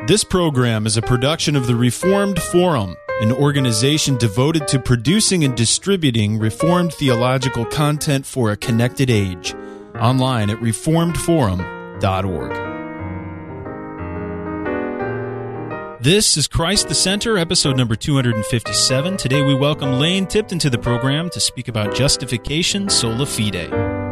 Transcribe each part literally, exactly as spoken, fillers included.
This program is a production of the Reformed Forum, an organization devoted to producing and distributing Reformed theological content for a connected age. Online at reformed forum dot org. This is Christ the Center, episode number two hundred fifty-seven. Today we welcome Lane Tipton to the program to speak about justification sola fide.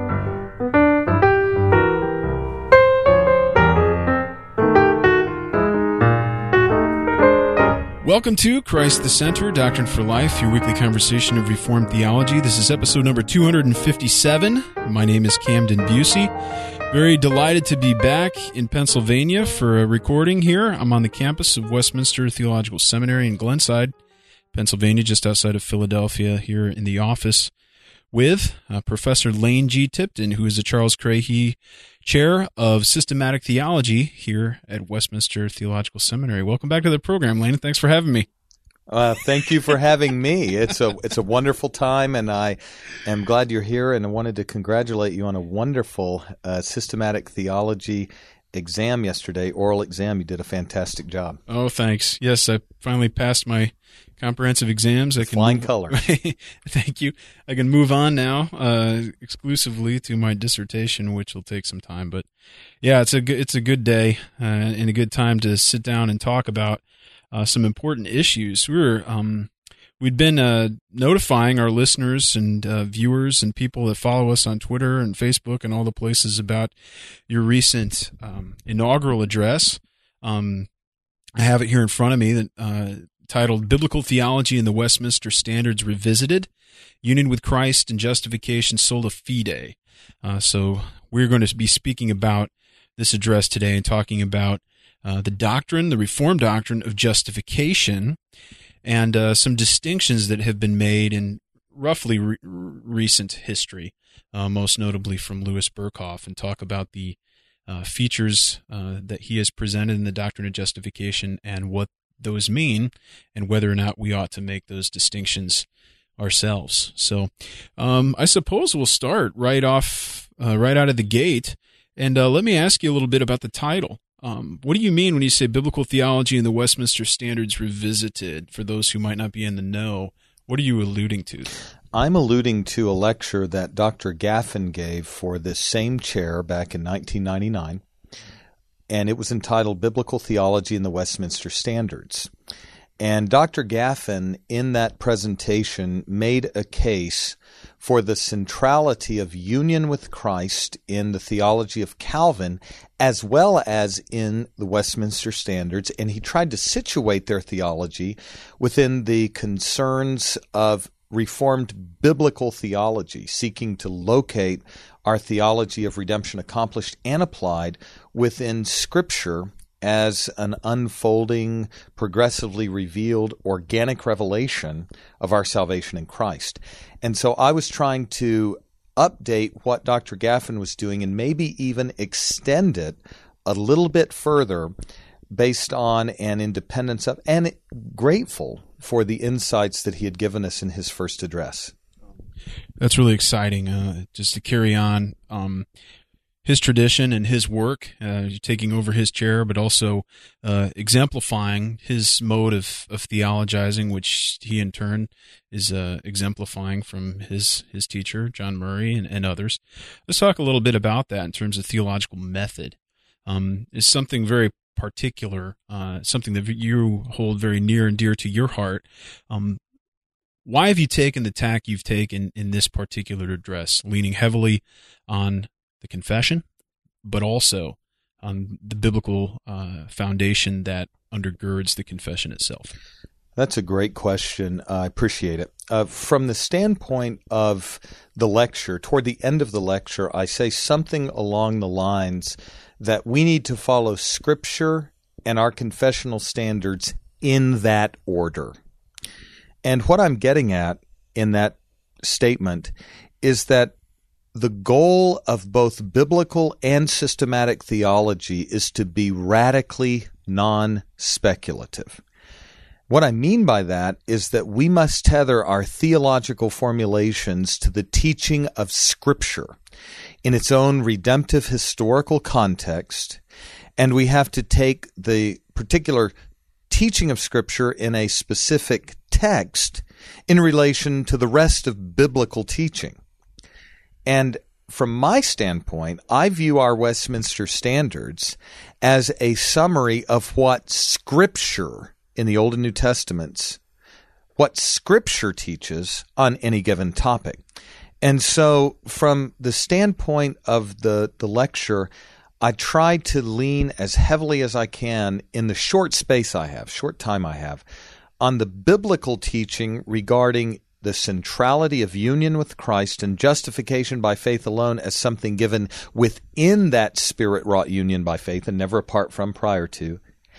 Welcome to Christ the Center, Doctrine for Life, your weekly conversation of Reformed theology. This is episode number two hundred fifty-seven. My name is Camden Busey. Very delighted to be back in Pennsylvania for a recording here. I'm on the campus of Westminster Theological Seminary in Glenside, Pennsylvania, just outside of Philadelphia, here in the office with uh, Professor Lane G. Tipton, who is the Charles Crahey Chair of Systematic Theology here at Westminster Theological Seminary. Welcome back to the program, Lane. Thanks for having me. Uh, thank you for having me. It's a it's a wonderful time, and I am glad you're here, and I wanted to congratulate you on a wonderful uh, systematic theology exam yesterday, oral exam. You did a fantastic job. Oh, thanks. Yes, I finally passed my comprehensive exams. I can Flying move, color. Thank you. I can move on now uh, exclusively to my dissertation, which will take some time. But yeah, it's a good, it's a good day uh, and a good time to sit down and talk about uh, some important issues. We were um, we'd been uh, notifying our listeners and uh, viewers and people that follow us on Twitter and Facebook and all the places about your recent um, inaugural address. Um, I have it here in front of me that. Uh, titled Biblical Theology and the Westminster Standards Revisited, Union with Christ and Justification Sola Fide. Uh, so we're going to be speaking about this address today and talking about uh, the doctrine, the Reformed doctrine of justification, and uh, some distinctions that have been made in roughly re- recent history, uh, most notably from Louis Berkhof, and talk about the uh, features uh, that he has presented in the doctrine of justification and what those mean, and whether or not we ought to make those distinctions ourselves. So, um, I suppose we'll start right off, uh, right out of the gate, and uh, let me ask you a little bit about the title. Um, what do you mean when you say Biblical Theology and the Westminster Standards Revisited? For those who might not be in the know, what are you alluding to? I'm alluding to a lecture that Doctor Gaffin gave for this same chair back in nineteen ninety-nine. And it was entitled Biblical Theology and the Westminster Standards. And Doctor Gaffin, in that presentation, made a case for the centrality of union with Christ in the theology of Calvin, as well as in the Westminster Standards. And he tried to situate their theology within the concerns of Reformed biblical theology, seeking to locate our theology of redemption accomplished and applied within Scripture as an unfolding, progressively revealed, organic revelation of our salvation in Christ. And so I was trying to update what Doctor Gaffin was doing and maybe even extend it a little bit further based on an independence of, and grateful for the insights that he had given us in his first address. That's really exciting, uh, just to carry on um, his tradition and his work, uh, taking over his chair, but also uh, exemplifying his mode of, of theologizing, which he in turn is uh, exemplifying from his, his teacher, John Murray, and, and others. Let's talk a little bit about that in terms of theological method. Um, it's something very particular, uh, something that you hold very near and dear to your heart. Um, why have you taken the tack you've taken in this particular address, leaning heavily on the confession, but also on the biblical uh, foundation that undergirds the confession itself? That's a great question. Uh, I appreciate it. Uh, from the standpoint of the lecture, toward the end of the lecture, I say something along the lines that we need to follow Scripture and our confessional standards in that order. And what I'm getting at in that statement is that the goal of both biblical and systematic theology is to be radically non-speculative. What I mean by that is that we must tether our theological formulations to the teaching of Scripture in its own redemptive historical context, and we have to take the particular teaching of Scripture in a specific text in relation to the rest of biblical teaching. And from my standpoint, I view our Westminster Standards as a summary of what Scripture in the Old and New Testaments, what Scripture teaches on any given topic. And so from the standpoint of the, the lecture, I try to lean as heavily as I can in the short space I have, short time I have, on the biblical teaching regarding the centrality of union with Christ and justification by faith alone as something given within that Spirit-wrought union by faith and never apart from prior to.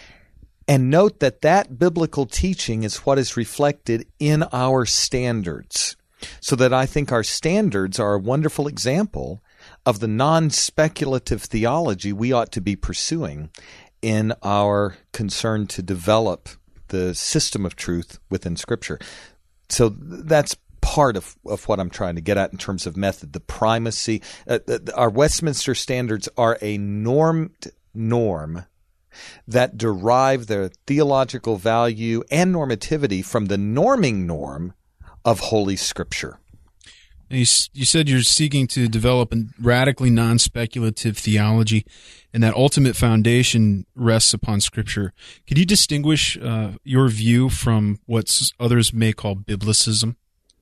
And note that that biblical teaching is what is reflected in our standards, so that I think our standards are a wonderful example of the non-speculative theology we ought to be pursuing in our concern to develop the system of truth within Scripture. So that's part of, of what I'm trying to get at in terms of method, the primacy. Uh, the, our Westminster Standards are a normed norm that derive their theological value and normativity from the norming norm of Holy Scripture. You, you said you're seeking to develop a radically non-speculative theology, and that ultimate foundation rests upon Scripture. Could you distinguish uh, your view from what others may call biblicism?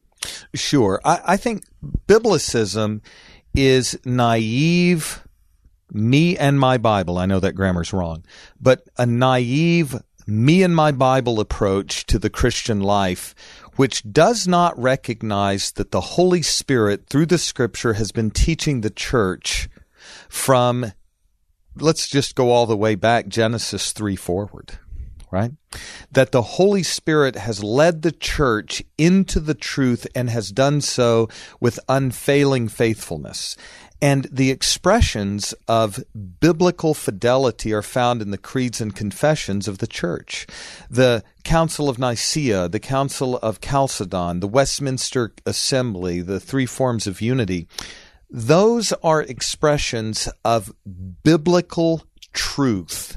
Sure. I, I think biblicism is naive, me and my Bible. I know that grammar's wrong, but a naive me and my Bible approach to the Christian life, which does not recognize that the Holy Spirit, through the Scripture, has been teaching the church from, let's just go all the way back, Genesis three forward, right? That the Holy Spirit has led the church into the truth and has done so with unfailing faithfulness. And the expressions of biblical fidelity are found in the creeds and confessions of the church. The Council of Nicaea, the Council of Chalcedon, the Westminster Assembly, the three forms of unity, those are expressions of biblical truth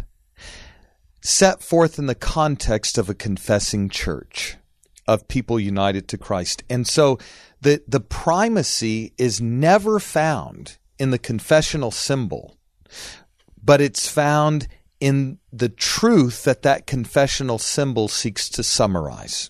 set forth in the context of a confessing church, of people united to Christ. And so the, the primacy is never found in the confessional symbol, but it's found in the truth that that confessional symbol seeks to summarize.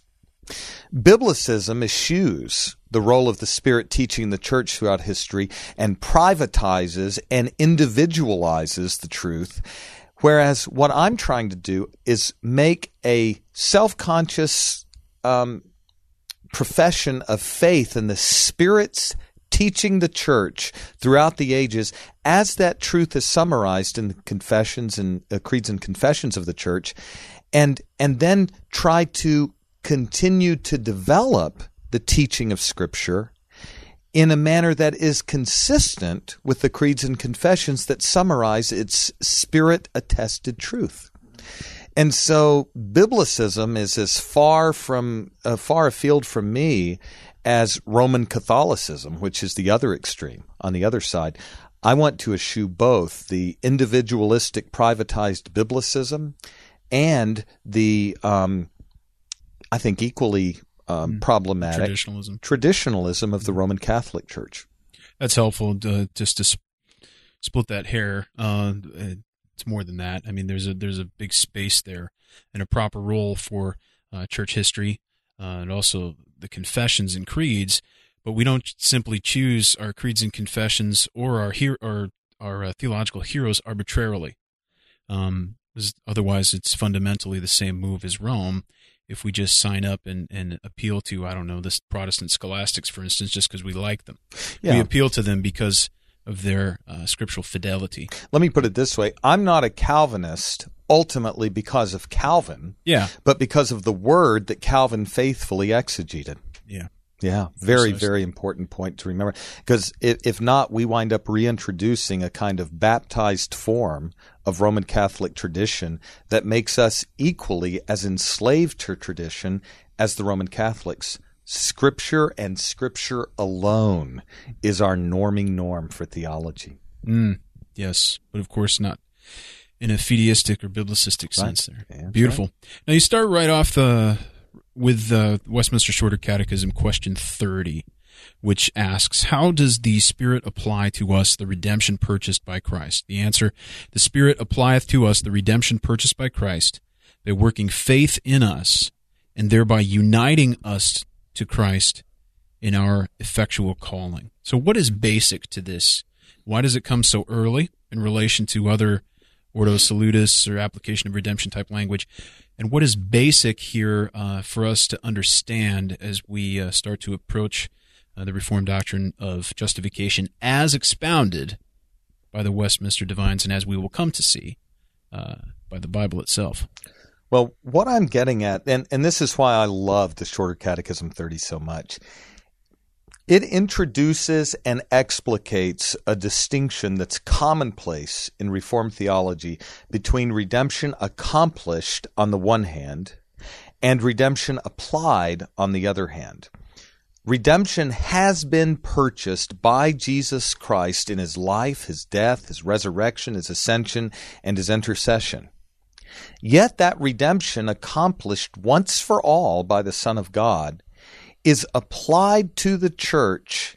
Biblicism eschews the role of the Spirit teaching the church throughout history and privatizes and individualizes the truth, whereas what I'm trying to do is make a self-conscious um, profession of faith in the Spirit's teaching the church throughout the ages as that truth is summarized in the confessions and uh, creeds and confessions of the church, and and then try to continue to develop the teaching of Scripture in a manner that is consistent with the creeds and confessions that summarize its Spirit-attested truth. And so biblicism is as far from uh, far afield from me as Roman Catholicism, which is the other extreme, on the other side. I want to eschew both the individualistic, privatized biblicism and the, um, I think, equally um, problematic traditionalism. traditionalism of the Roman Catholic Church. That's helpful to, just to sp- split that hair. Uh, it's more than that. I mean, there's a there's a big space there and a proper role for uh, church history uh, and also the confessions and creeds, but we don't simply choose our creeds and confessions or our her- or our uh, theological heroes arbitrarily. Um, otherwise, it's fundamentally the same move as Rome. If we just sign up and, and appeal to, I don't know, this Protestant scholastics, for instance, just because we like them, yeah. we appeal to them because of their uh, scriptural fidelity. Let me put it this way: I'm not a Calvinist ultimately because of Calvin, yeah, but because of the word that Calvin faithfully exegeted. Yeah. Yeah, very, Precisely. very important point to remember. Because if, if not, we wind up reintroducing a kind of baptized form of Roman Catholic tradition that makes us equally as enslaved to tradition as the Roman Catholics. Scripture and Scripture alone is our norming norm for theology. Mm, yes, but of course not in a fideistic or biblicistic Right. sense there. Yeah, that's Beautiful. Now you start right off the with the Westminster Shorter Catechism, question thirty, which asks, how does the Spirit apply to us the redemption purchased by Christ? The answer, the Spirit applieth to us the redemption purchased by Christ by working faith in us and thereby uniting us to Christ in our effectual calling. So what is basic to this? Why does it come so early in relation to other Ordo Salutis or application of redemption type language? And what is basic here uh, for us to understand as we uh, start to approach uh, the Reformed doctrine of justification as expounded by the Westminster Divines and as we will come to see uh, by the Bible itself? Well, what I'm getting at, and, and this is why I love the Shorter Catechism thirty so much, it introduces and explicates a distinction that's commonplace in Reformed theology between redemption accomplished on the one hand and redemption applied on the other hand. Redemption has been purchased by Jesus Christ in his life, his death, his resurrection, his ascension, and his intercession. Yet that redemption accomplished once for all by the Son of God is applied to the church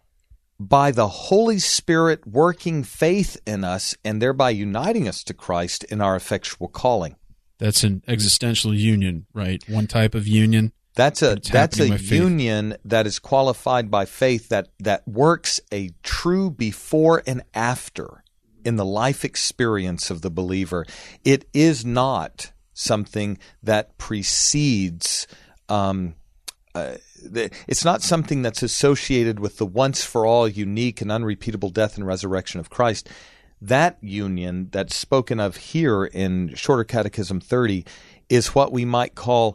by the Holy Spirit working faith in us and thereby uniting us to Christ in our effectual calling. That's an existential union, right? One type of union. That's a It's that's a happening by faith. union that is qualified by faith that that works a true before and after in the life experience of the believer. It is not something that precedes um, uh, the, it's not something that's associated with the once-for-all, unique, and unrepeatable death and resurrection of Christ. That union that's spoken of here in Shorter Catechism thirty is what we might call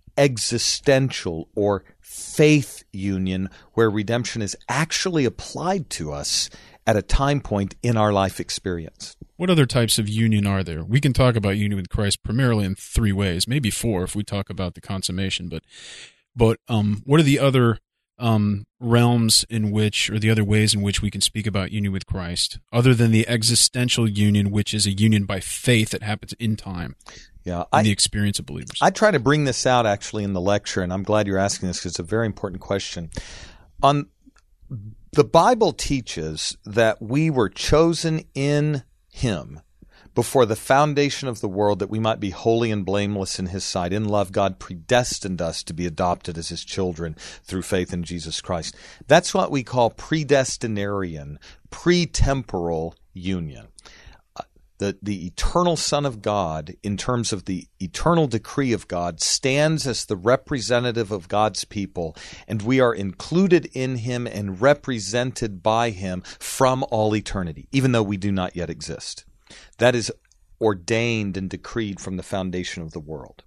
existential or faith union, where redemption is actually applied to us at a time point in our life experience. What other types of union are there? We can talk about union with Christ primarily in three ways, maybe four if we talk about the consummation, but But um, what are the other um, realms in which, or the other ways in which we can speak about union with Christ, other than the existential union, which is a union by faith that happens in time, Yeah, in I, the experience of believers? I try to bring this out actually in the lecture, and I'm glad you're asking this because it's a very important question. On the Bible teaches that we were chosen in Him before the foundation of the world, that we might be holy and blameless in His sight. In love, God predestined us to be adopted as His children through faith in Jesus Christ. That's what we call predestinarian, pre-temporal union. Uh, the, the eternal Son of God, in terms of the eternal decree of God, stands as the representative of God's people, and we are included in Him and represented by Him from all eternity, even though we do not yet exist. That is ordained and decreed from the foundation of the world.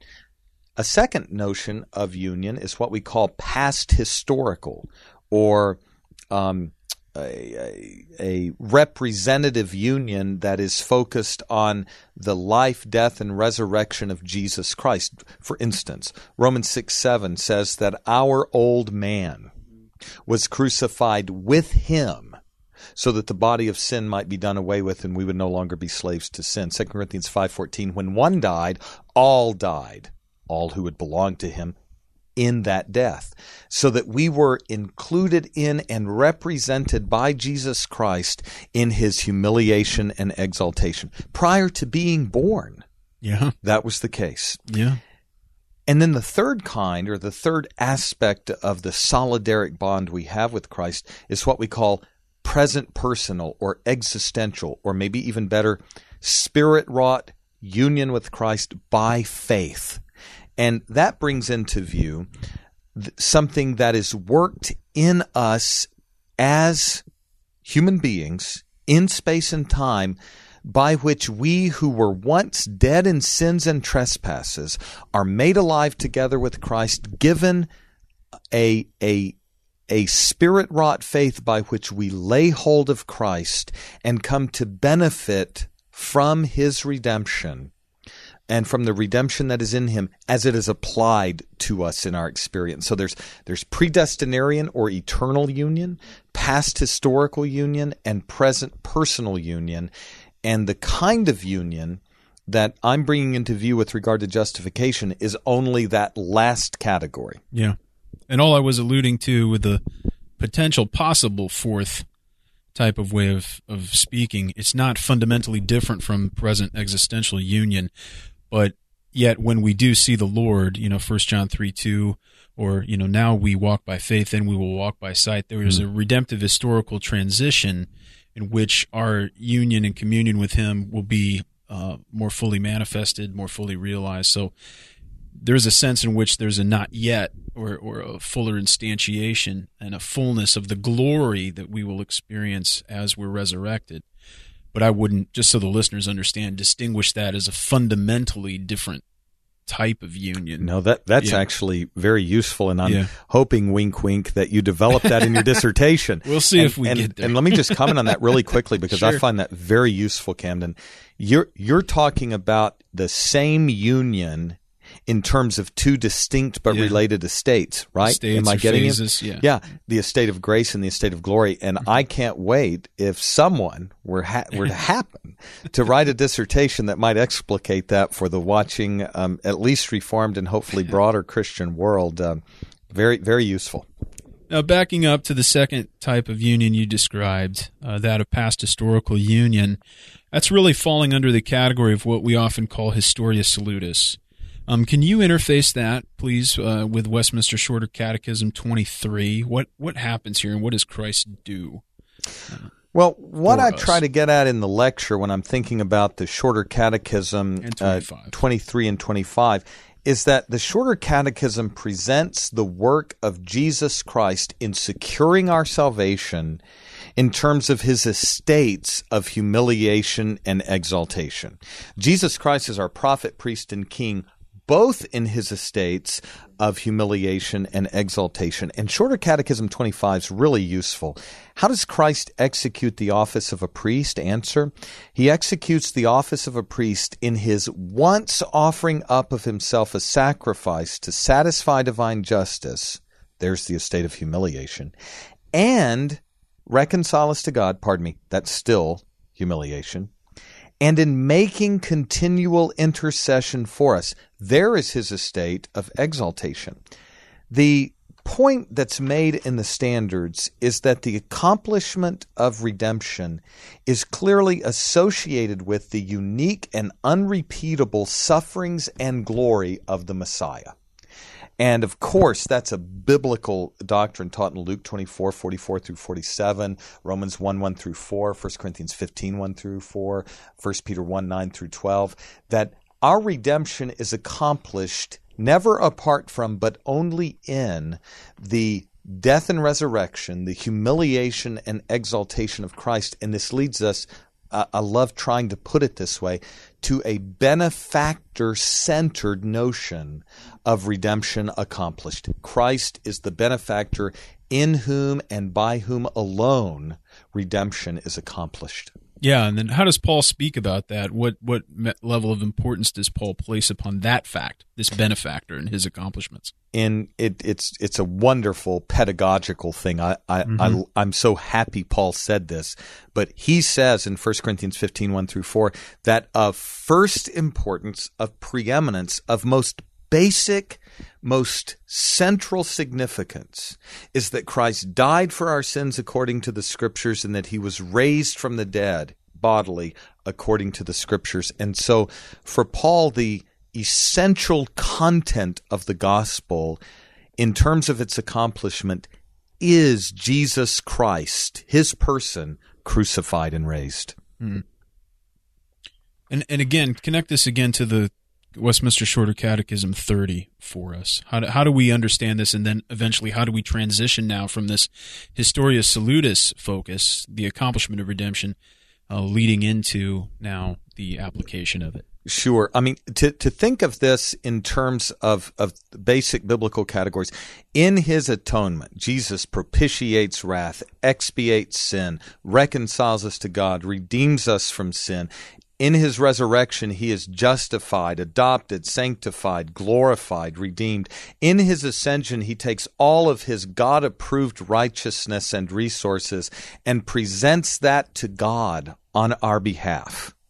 A second notion of union is what we call past historical, or um, a, a, a representative union that is focused on the life, death, and resurrection of Jesus Christ. For instance, Romans six seven says that our old man was crucified with Him, so that the body of sin might be done away with and we would no longer be slaves to sin. Second Corinthians five fourteen, when one died, all died, all who would belong to Him in that death, so that we were included in and represented by Jesus Christ in His humiliation and exaltation. Prior to being born, Yeah, that was the case. yeah. And then the third kind, or the third aspect of the solidaric bond we have with Christ, is what we call present personal or existential, or maybe even better, spirit-wrought union with Christ by faith. And that brings into view something that is worked in us as human beings in space and time, by which we who were once dead in sins and trespasses are made alive together with Christ, given a a a spirit-wrought faith by which we lay hold of Christ and come to benefit from His redemption and from the redemption that is in Him as it is applied to us in our experience. So there's there's predestinarian or eternal union, past historical union, and present personal union. And the kind of union that I'm bringing into view with regard to justification is only that last category. Yeah. And all I was alluding to with the potential possible fourth type of way of, of speaking, it's not fundamentally different from present existential union, but yet when we do see the Lord, you know, First John three two, or, you know, now we walk by faith, then we will walk by sight, there is a redemptive historical transition in which our union and communion with Him will be uh, more fully manifested, more fully realized. So there's a sense in which there's a not yet or, or a fuller instantiation and a fullness of the glory that we will experience as we're resurrected. But I wouldn't, just so the listeners understand, distinguish that as a fundamentally different type of union. No, that that's yeah. actually very useful, and I'm yeah. hoping, wink, wink, that you develop that in your dissertation. We'll see and, if we and, get there. And let me just comment on that really quickly, because Sure. I find that very useful, Camden. You're you're talking about the same union in terms of two distinct but yeah. related estates, right? Estates Am I or getting phases, it? yeah. Yeah, the estate of grace and the estate of glory. And I can't wait if someone were ha- were to happen to write a dissertation that might explicate that for the watching, um, at least Reformed and hopefully broader Christian world. Um, very, very useful. Now, backing up to the second type of union you described, uh, that of past historical union, that's really falling under the category of what we often call Historia Salutis. Um, can you interface that, please, uh, with Westminster Shorter Catechism twenty-three? What what happens here, and what does Christ do? Uh, Well, what I us? try to get at in the lecture when I'm thinking about the Shorter Catechism And uh, twenty-five. twenty-three and twenty-five is that the Shorter Catechism presents the work of Jesus Christ in securing our salvation in terms of His estates of humiliation and exaltation. Jesus Christ is our prophet, priest, and king, both in His estates of humiliation and exaltation. And Shorter Catechism twenty-five is really useful. How does Christ execute the office of a priest? Answer: He executes the office of a priest in His once offering up of Himself a sacrifice to satisfy divine justice. There's the estate of humiliation. And reconcile us to God. Pardon me. That's still humiliation. And in making continual intercession for us. There is His estate of exaltation. The point that's made in the standards is that the accomplishment of redemption is clearly associated with the unique and unrepeatable sufferings and glory of the Messiah. And of course, that's a biblical doctrine taught in Luke twenty-four, forty-four through forty-seven, Romans one, one through four, First Corinthians fifteen, one through four, First Peter one, nine through twelve, that our redemption is accomplished never apart from, but only in the death and resurrection, the humiliation and exaltation of Christ. And this leads us, uh, I love trying to put it this way, to a benefactor-centered notion of redemption accomplished. Christ is the benefactor in whom and by whom alone redemption is accomplished. Yeah, and then how does Paul speak about that? What what level of importance does Paul place upon that fact, this benefactor and his accomplishments? And it, it's it's a wonderful pedagogical thing. I, I, Mm-hmm. I, I'm so happy Paul said this. But he says in First Corinthians fifteen, one through four, that of first importance, of preeminence, of most basic, most central significance is that Christ died for our sins according to the Scriptures, and that He was raised from the dead bodily according to the Scriptures. And so for Paul, the essential content of the gospel in terms of its accomplishment is Jesus Christ, His person, crucified and raised. Mm. And and again, connect this again to the Westminster Shorter Catechism thirty for us. How do, how do we understand this, and then eventually how do we transition now from this Historia Salutis focus, the accomplishment of redemption, uh, leading into now the application of it? Sure. I mean, to, to think of this in terms of, of basic biblical categories, in His atonement, Jesus propitiates wrath, expiates sin, reconciles us to God, redeems us from sin. In His resurrection, He is justified, adopted, sanctified, glorified, redeemed. In His ascension, He takes all of His God-approved righteousness and resources and presents that to God on our behalf.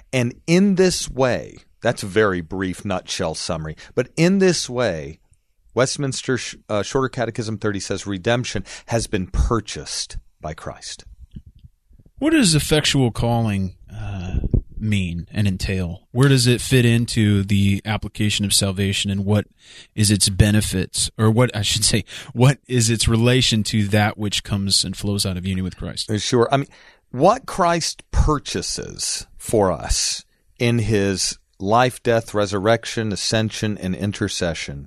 And in this way, that's a very brief nutshell summary, but in this way, Westminster uh, Shorter Catechism thirty says redemption has been purchased by Christ. What does effectual calling uh, mean and entail? Where does it fit into the application of salvation, and what is its benefits, or what I should say, what is its relation to that which comes and flows out of union with Christ? Sure. I mean, what Christ purchases for us in his life, death, resurrection, ascension, and intercession,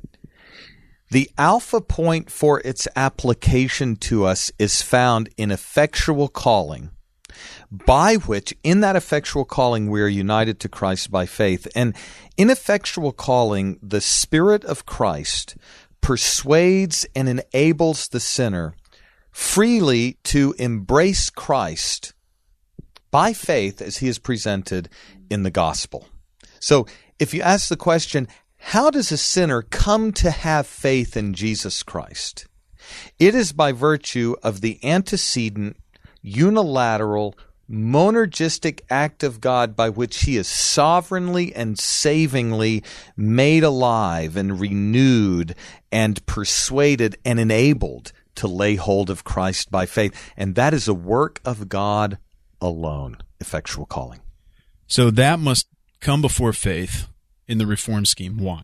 the alpha point for its application to us is found in effectual calling, by which, in that effectual calling, we are united to Christ by faith. And in effectual calling, the Spirit of Christ persuades and enables the sinner freely to embrace Christ by faith as he is presented in the gospel. So if you ask the question, how does a sinner come to have faith in Jesus Christ? It is by virtue of the antecedent, unilateral, monergistic act of God by which he is sovereignly and savingly made alive and renewed and persuaded and enabled to lay hold of Christ by faith. And that is a work of God alone, effectual calling. So that must come before faith in the Reformed scheme. Why?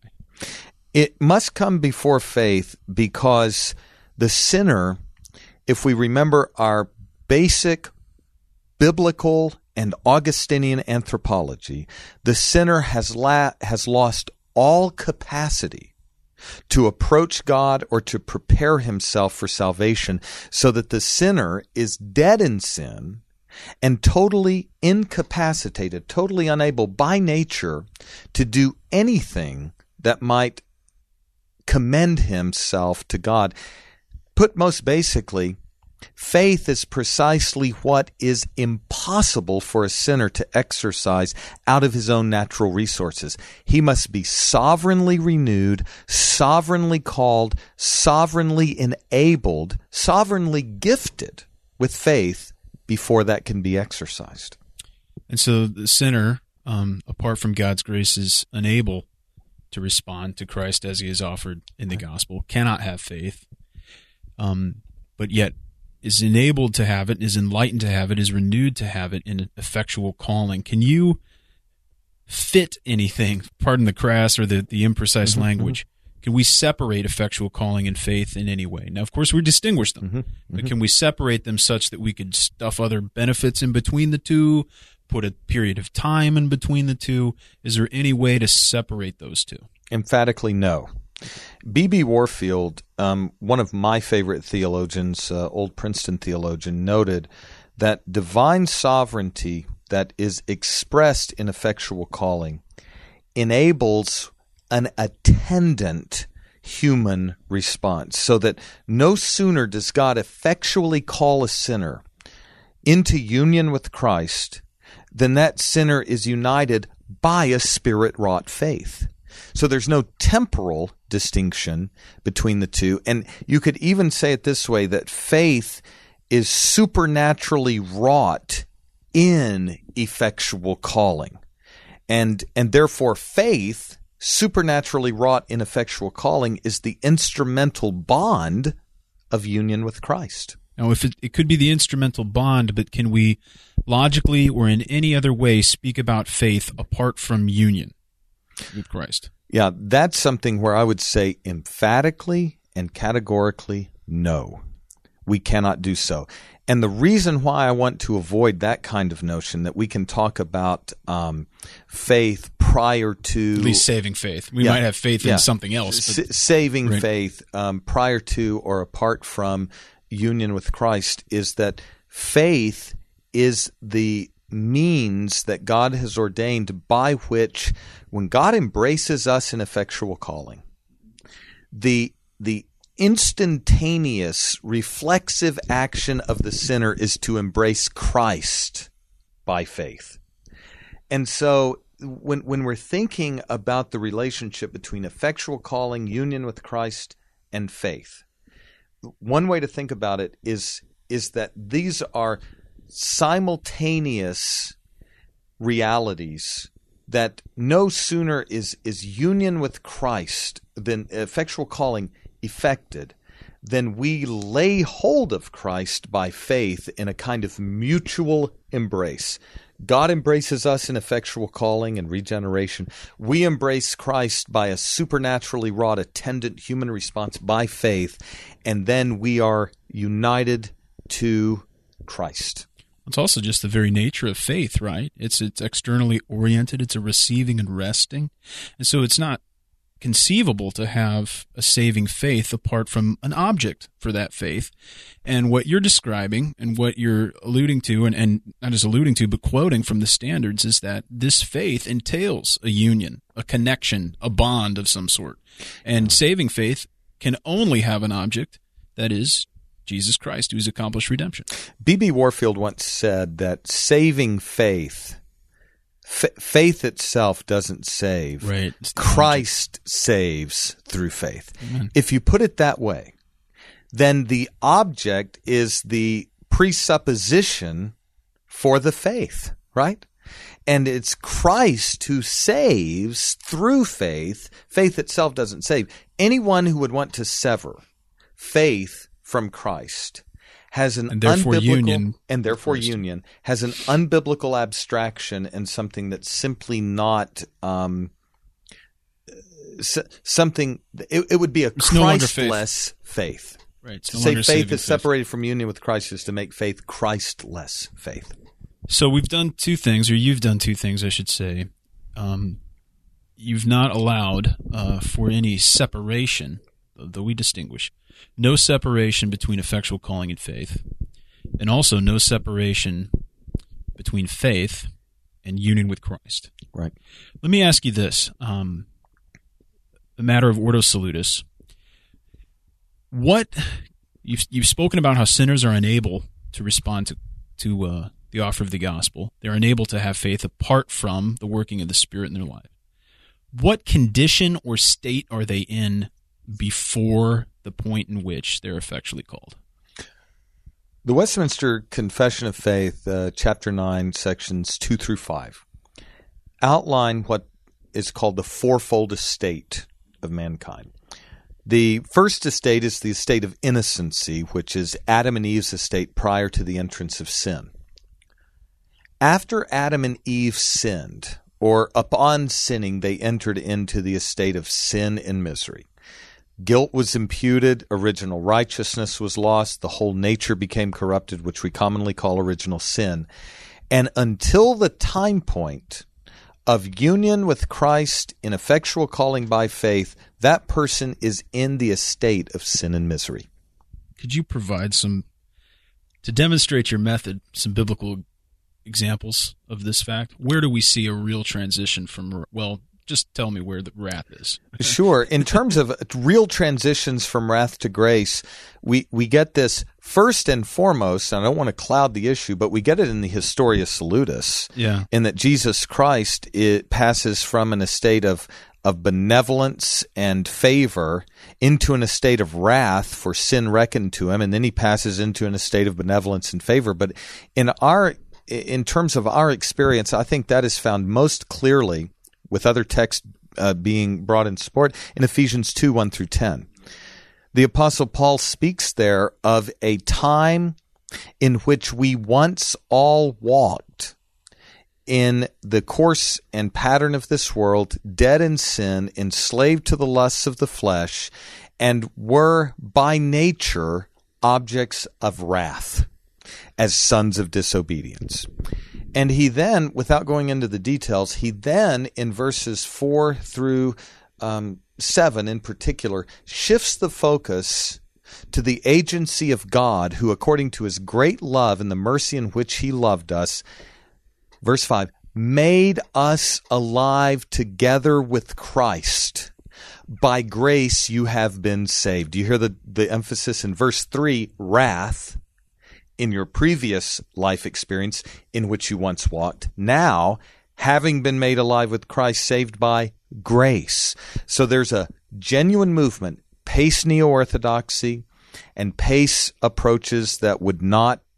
It must come before faith because the sinner, if we remember our basic biblical and Augustinian anthropology, the sinner has la- has lost all capacity to approach God or to prepare himself for salvation, so that the sinner is dead in sin and totally incapacitated, totally unable by nature to do anything that might commend himself to God. Put most basically, faith is precisely what is impossible for a sinner to exercise out of his own natural resources. He must be sovereignly renewed, sovereignly called, sovereignly enabled, sovereignly gifted with faith before that can be exercised. And so the sinner, um, apart from God's grace, is unable to respond to Christ as he is offered in the gospel, cannot have faith, um, but yet is enabled to have it, is enlightened to have it, is renewed to have it in an effectual calling. Can you fit anything, pardon the crass or the, the imprecise mm-hmm, language, mm-hmm. can we separate effectual calling and faith in any way? Now, of course, we distinguish them, mm-hmm, but mm-hmm. can we separate them such that we could stuff other benefits in between the two, put a period of time in between the two? Is there any way to separate those two? Emphatically, no. B B Warfield, um, one of my favorite theologians, uh, old Princeton theologian, noted that divine sovereignty that is expressed in effectual calling enables an attendant human response, so that no sooner does God effectually call a sinner into union with Christ than that sinner is united by a Spirit-wrought faith. So there's no temporal distinction between the two. And you could even say it this way, that faith is supernaturally wrought in effectual calling. And, and therefore faith, supernaturally wrought in effectual calling, is the instrumental bond of union with Christ. Now, if it, it could be the instrumental bond, but can we logically or in any other way speak about faith apart from union with Christ? Yeah, that's something where I would say emphatically and categorically no. We cannot do so. And the reason why I want to avoid that kind of notion, that we can talk about um, faith prior to... At least saving faith. We yeah, might have faith yeah. in something else. But, S- saving right. faith um, prior to or apart from union with Christ, is that faith is the means that God has ordained by which, when God embraces us in effectual calling, the the instantaneous reflexive action of the sinner is to embrace Christ by faith. And so when when we're thinking about the relationship between effectual calling, union with Christ, and faith, one way to think about it is is that these are simultaneous realities that no sooner is, is union with Christ than effectual calling effected, then we lay hold of Christ by faith in a kind of mutual embrace. God embraces us in effectual calling and regeneration. We embrace Christ by a supernaturally wrought attendant human response by faith, and then we are united to Christ. It's also just the very nature of faith, right? It's it's externally oriented. It's a receiving and resting. And so it's not conceivable to have a saving faith apart from an object for that faith. And what you're describing and what you're alluding to, and, and not just alluding to, but quoting from the standards, is that this faith entails a union, a connection, a bond of some sort. And saving faith can only have an object, that is Jesus Christ, who's accomplished redemption. B B Warfield once said that saving faith, f- faith itself doesn't save. Right. Christ saves through faith. Amen. If you put it that way, then the object is the presupposition for the faith, right? And it's Christ who saves through faith. Faith itself doesn't save. Anyone who would want to sever faith from Christ has an and therefore unbiblical union and therefore union has an unbiblical abstraction and something that's simply not um, something. It, it would be a it's Christless no faith. faith. Right. To say faith is separated from union with Christ is to make faith Christless faith. So we've done two things, or you've done two things, I should say. Um, you've not allowed uh, for any separation, though we distinguish, no separation between effectual calling and faith, and also no separation between faith and union with Christ. Right. Let me ask you this, um, the matter of Ordo Salutis. What you've you've spoken about how sinners are unable to respond to to uh, the offer of the gospel. They're unable to have faith apart from the working of the Spirit in their life. What condition or state are they in before the point in which they're effectually called? The Westminster Confession of Faith, uh, chapter nine, sections two through five, outline what is called the fourfold estate of mankind. The first estate is the estate of innocency, which is Adam and Eve's estate prior to the entrance of sin. After Adam and Eve sinned, or upon sinning, they entered into the estate of sin and misery. Guilt was imputed, original righteousness was lost, the whole nature became corrupted, which we commonly call original sin. And until the time point of union with Christ in effectual calling by faith, that person is in the estate of sin and misery. Could you provide some, to demonstrate your method, some biblical examples of this fact? Where do we see a real transition from, well, just tell me where the wrath is. Sure. In terms of real transitions from wrath to grace, we, we get this first and foremost, and I don't want to cloud the issue, but we get it in the Historia Salutis, yeah. in that Jesus Christ it passes from an estate of of benevolence and favor into an estate of wrath for sin reckoned to him, and then he passes into an estate of benevolence and favor. But in our in terms of our experience, I think that is found most clearly, with other texts uh, being brought in support, in Ephesians two, one through ten. The Apostle Paul speaks there of a time in which we once all walked in the course and pattern of this world, dead in sin, enslaved to the lusts of the flesh, and were by nature objects of wrath as sons of disobedience. And he then, without going into the details, he then, in verses four through um, seven in particular, shifts the focus to the agency of God, who, according to his great love and the mercy in which he loved us, verse five, made us alive together with Christ. By grace you have been saved. Do you hear the, the emphasis in verse three, wrath? In your previous life experience in which you once walked, now, having been made alive with Christ, saved by grace. So there's a genuine movement, pace neo-orthodoxy and pace approaches that would not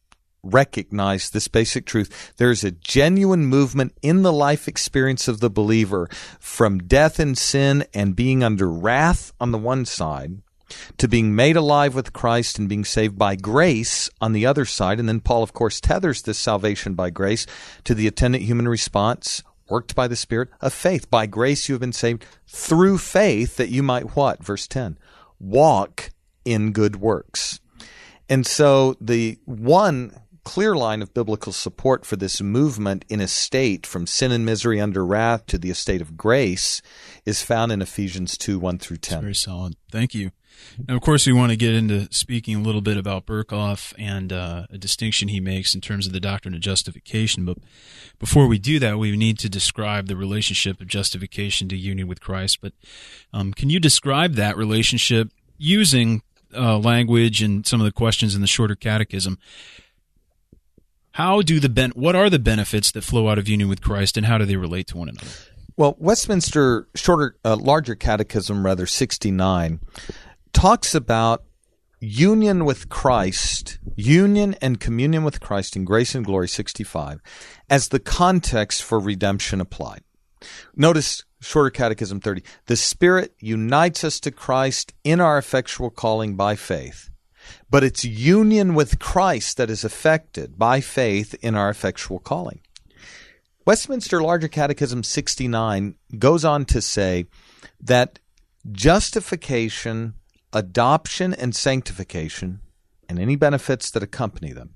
recognize this basic truth. There's a genuine movement in the life experience of the believer from death and sin and being under wrath on the one side to being made alive with Christ and being saved by grace on the other side. And then Paul, of course, tethers this salvation by grace to the attendant human response worked by the Spirit of faith. By grace you have been saved through faith that you might what? Verse ten, walk in good works. And so the one clear line of biblical support for this movement in a state from sin and misery under wrath to the estate of grace is found in Ephesians two, one through ten. That's very solid. Thank you. Now, of course, we want to get into speaking a little bit about Berkhof and uh, a distinction he makes in terms of the doctrine of justification. But before we do that, we need to describe the relationship of justification to union with Christ. But um, can you describe that relationship using uh, language and some of the questions in the Shorter Catechism? How do the ben- what are the benefits that flow out of union with Christ, and how do they relate to one another? Well, Westminster Shorter, uh, Larger Catechism, rather sixty-nine, talks about union with Christ, union and communion with Christ in grace and glory, sixty-five, as the context for redemption applied. Notice Shorter Catechism thirty, the Spirit unites us to Christ in our effectual calling by faith. But it's union with Christ that is effected by faith in our effectual calling. Westminster Larger Catechism sixty-nine goes on to say that justification, adoption, and sanctification, and any benefits that accompany them,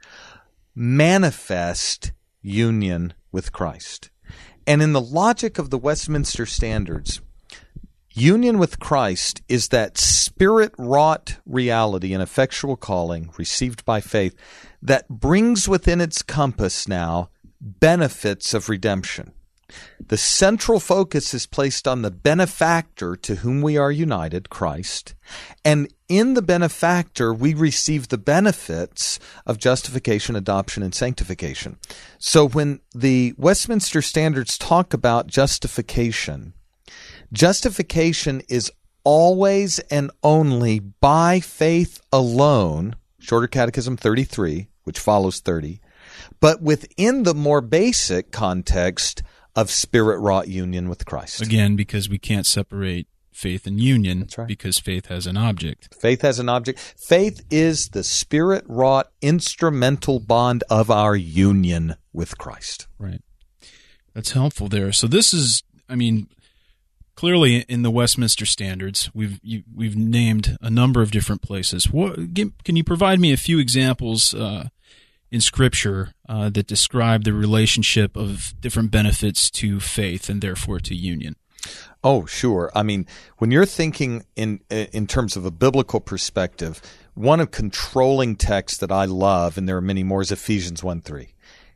manifest union with Christ. And in the logic of the Westminster Standards, union with Christ is that Spirit-wrought reality and effectual calling received by faith that brings within its compass now benefits of redemption. The central focus is placed on the benefactor to whom we are united, Christ, and in the benefactor we receive the benefits of justification, adoption, and sanctification. So when the Westminster Standards talk about justification, justification is always and only by faith alone, Shorter Catechism thirty-three, which follows thirty, but within the more basic context of Spirit-wrought union with Christ. Again, because we can't separate faith and union. That's right. Because faith has an object. Faith has an object. Faith is the Spirit-wrought instrumental bond of our union with Christ. Right. That's helpful there. So this is, I mean, clearly in the Westminster Standards, we've you, we've named a number of different places. What, can you provide me a few examples uh, in Scripture uh, that describe the relationship of different benefits to faith and therefore to union? Oh, sure. I mean, when you're thinking in in terms of a biblical perspective, one of controlling texts that I love, and there are many more, is Ephesians one three.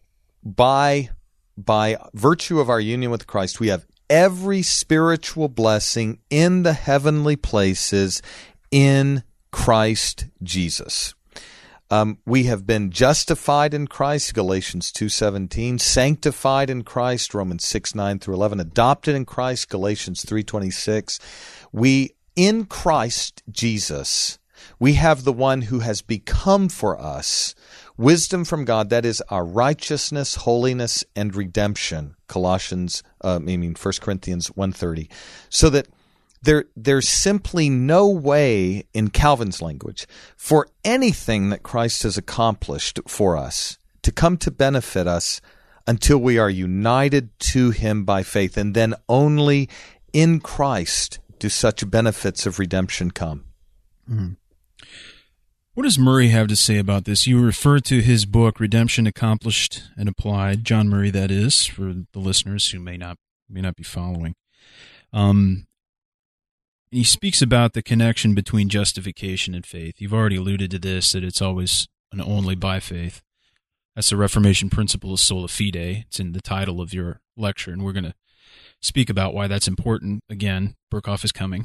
By by virtue of our union with Christ, we have every spiritual blessing in the heavenly places in Christ Jesus. Um, we have been justified in Christ, Galatians two seventeen, sanctified in Christ, Romans six nine through eleven, adopted in Christ, Galatians three twenty-six. We, in Christ Jesus, we have the one who has become for us wisdom from God, that is our righteousness, holiness, and redemption, Colossians, uh, I mean First Corinthians one thirty, so that There, there's simply no way, in Calvin's language, for anything that Christ has accomplished for us to come to benefit us until we are united to Him by faith, and then only in Christ do such benefits of redemption come. Mm-hmm. What does Murray have to say about this? You refer to his book, Redemption Accomplished and Applied, John Murray, that is, for the listeners who may not may not be following. Um. He speaks about the connection between justification and faith. You've already alluded to this, that it's always and only by faith. That's the Reformation principle of sola fide. It's in the title of your lecture, and we're going to speak about why that's important. Again, Berkhof is coming.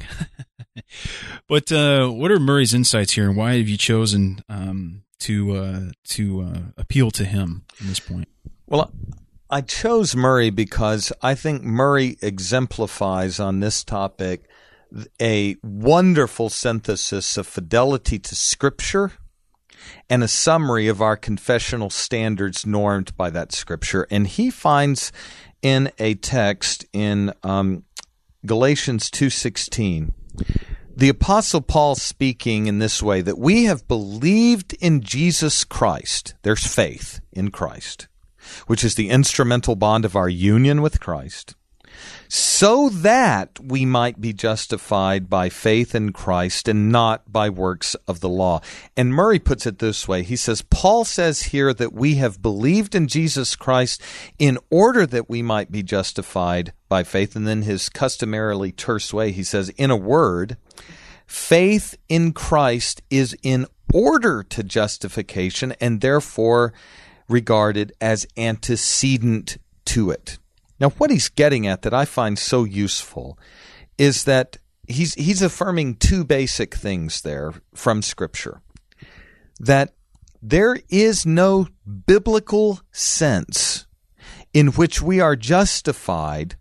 But uh, what are Murray's insights here, and why have you chosen um, to uh, to uh, appeal to him at this point? Well, I chose Murray because I think Murray exemplifies on this topic a wonderful synthesis of fidelity to Scripture and a summary of our confessional standards normed by that Scripture. And he finds in a text in um, Galatians two sixteen, the Apostle Paul speaking in this way, that we have believed in Jesus Christ. There's faith in Christ, which is the instrumental bond of our union with Christ, so that we might be justified by faith in Christ and not by works of the law. And Murray puts it this way. He says, Paul says here that we have believed in Jesus Christ in order that we might be justified by faith. And then his customarily terse way, he says, in a word, faith in Christ is in order to justification and therefore regarded as antecedent to it. Now, what he's getting at that I find so useful is that he's he's affirming two basic things there from Scripture. That there is no biblical sense in which we are justified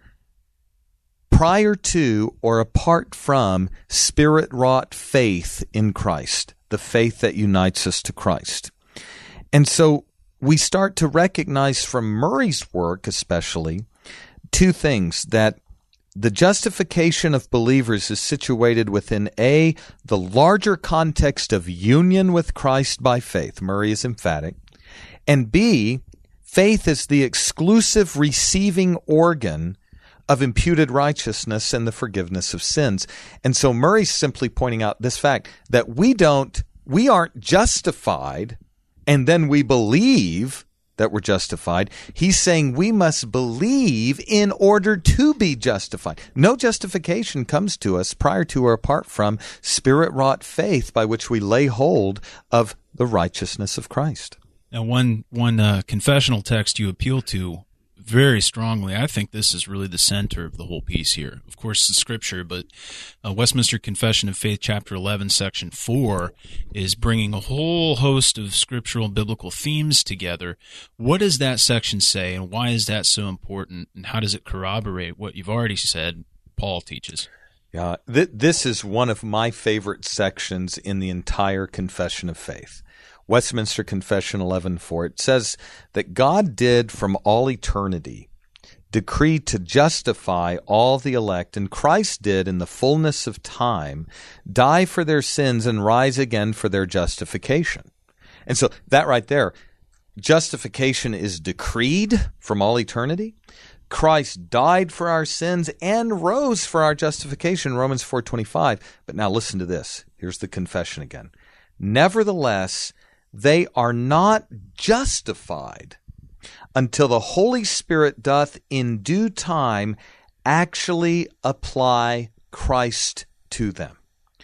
prior to or apart from Spirit-wrought faith in Christ, the faith that unites us to Christ. And so we start to recognize from Murray's work especially two things, that the justification of believers is situated within A, the larger context of union with Christ by faith. Murray is emphatic. And B, faith is the exclusive receiving organ of imputed righteousness and the forgiveness of sins. And so Murray's simply pointing out this fact that we don't, we aren't justified and then we believe that we're justified. He's saying we must believe in order to be justified. No justification comes to us prior to or apart from Spirit-wrought faith by which we lay hold of the righteousness of Christ. Now, one one uh, confessional text you appeal to very strongly, I think this is really the center of the whole piece here. Of course, the Scripture, but uh, Westminster Confession of Faith, Chapter eleven, Section four, is bringing a whole host of scriptural biblical themes together. What does that section say, and why is that so important, and how does it corroborate what you've already said Paul teaches? Yeah, th- this is one of my favorite sections in the entire Confession of Faith. Westminster Confession eleven four, it says that God did from all eternity decree to justify all the elect, and Christ did in the fullness of time die for their sins and rise again for their justification. And so that right there, justification is decreed from all eternity. Christ died for our sins and rose for our justification, Romans four twenty-five. But now listen to this. Here's the confession again. Nevertheless, they are not justified until the Holy Spirit doth in due time actually apply Christ to them.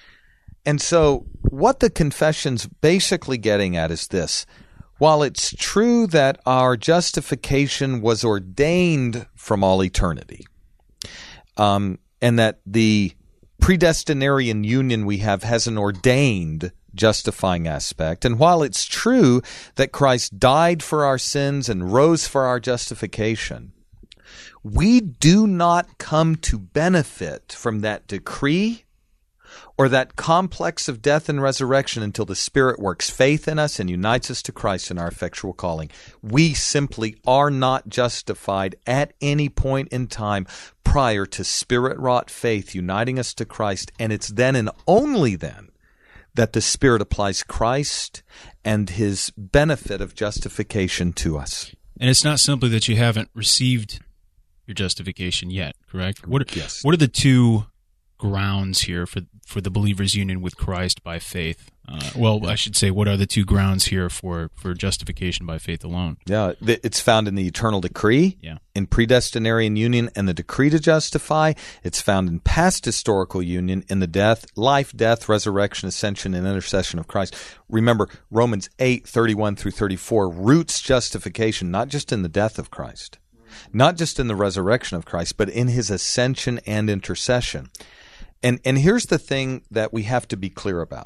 And so what the confession's basically getting at is this. While it's true that our justification was ordained from all eternity, um, and that the predestinarian union we have has an ordained justifying aspect. And while it's true that Christ died for our sins and rose for our justification, we do not come to benefit from that decree or that complex of death and resurrection until the Spirit works faith in us and unites us to Christ in our effectual calling. We simply are not justified at any point in time prior to Spirit-wrought faith uniting us to Christ, and it's then and only then that the Spirit applies Christ and His benefit of justification to us. And it's not simply that you haven't received your justification yet, correct? What are, yes. What are the two grounds here for for the believer's union with Christ by faith? Uh, well, I should say, what are the two grounds here for, for justification by faith alone? Yeah, it's found in the eternal decree, yeah. in predestinarian union and the decree to justify. It's found in past historical union in the death, life, death, resurrection, ascension, and intercession of Christ. Remember, Romans eight, thirty-one through thirty-four roots justification not just in the death of Christ, not just in the resurrection of Christ, but in His ascension and intercession. And and here's the thing that we have to be clear about.